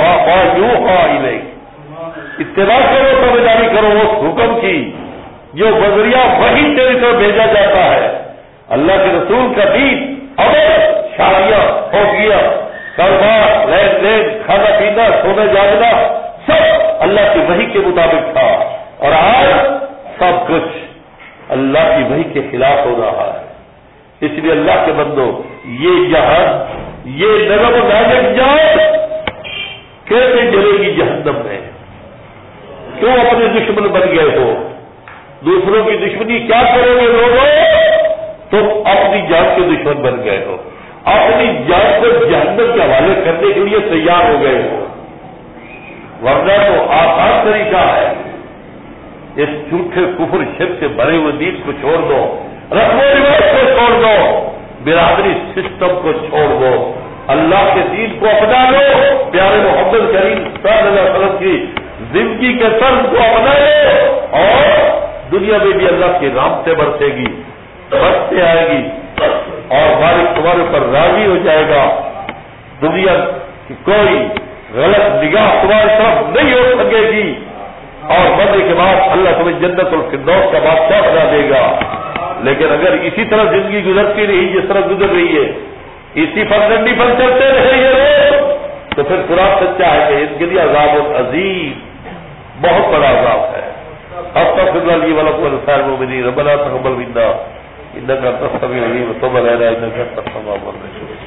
اتباع کرو، تابعداری کرو اس حکم کی جو وزیرہ وحی تیری طرف بھیجا جاتا ہے. اللہ کے رسول کا دین، عمل، شادیاں، فوجیاں، کاروبار، لین دین، کھانا پینا، سونے جاگنا، سب اللہ کی وحی کے مطابق تھا. اور آج سب کچھ اللہ کی وحی کے خلاف ہو رہا ہے. اس لیے اللہ کے بندو، یہ جہان، یہ نرم و نازک جان کیسے جلے گی جہنم میں؟ کیوں اپنے دشمن بن گئے ہو؟ دوسروں کی دشمنی کیا کرو گے لوگوں؟ تم اپنی جان کے دشمن بن گئے ہو، اپنی جان کو جہنم کے حوالے کرنے کے لیے تیار ہو گئے ہو. ورنہ تو آسان طریقہ ہے، اس جھوٹے کفر شرک سے بھرے ہوئے دین کو چھوڑ دو، رسم و رواج کو چھوڑ دو، برادری سسٹم کو چھوڑ دو، اللہ کے دین کو اپنا لو، پیارے محمد کریم صلی اللہ علیہ وسلم کی زندگی کے طرز کو اپنا لو، اور دنیا میں بھی اللہ کی رحمتیں برسے گی، برستے آئے گی، اور مالک تمہارے پر راضی ہو جائے گا. دنیا کی کوئی غلط نگاہ تمہاری طرف نہیں ہو سکے گی، اور مرنے کے بعد اللہ تمہیں جنت الفردوس کا بادشاہ بنا دے گا. لیکن اگر اسی طرح زندگی گزرتی رہی جس طرح گزر رہی ہے، اسی پر ڈنڈی پر چلتے رہے یہ لوگ، تو پھر قرآن سچا ہے کہ ان کے لیے عذاب عظیم، بہت بڑا عذاب ہے۔ استغفر لي ولكم ولسائر المؤمنين ربنا تقبل منا انك انت السميع العليم وتب علينا انك انت التواب الرحيم۔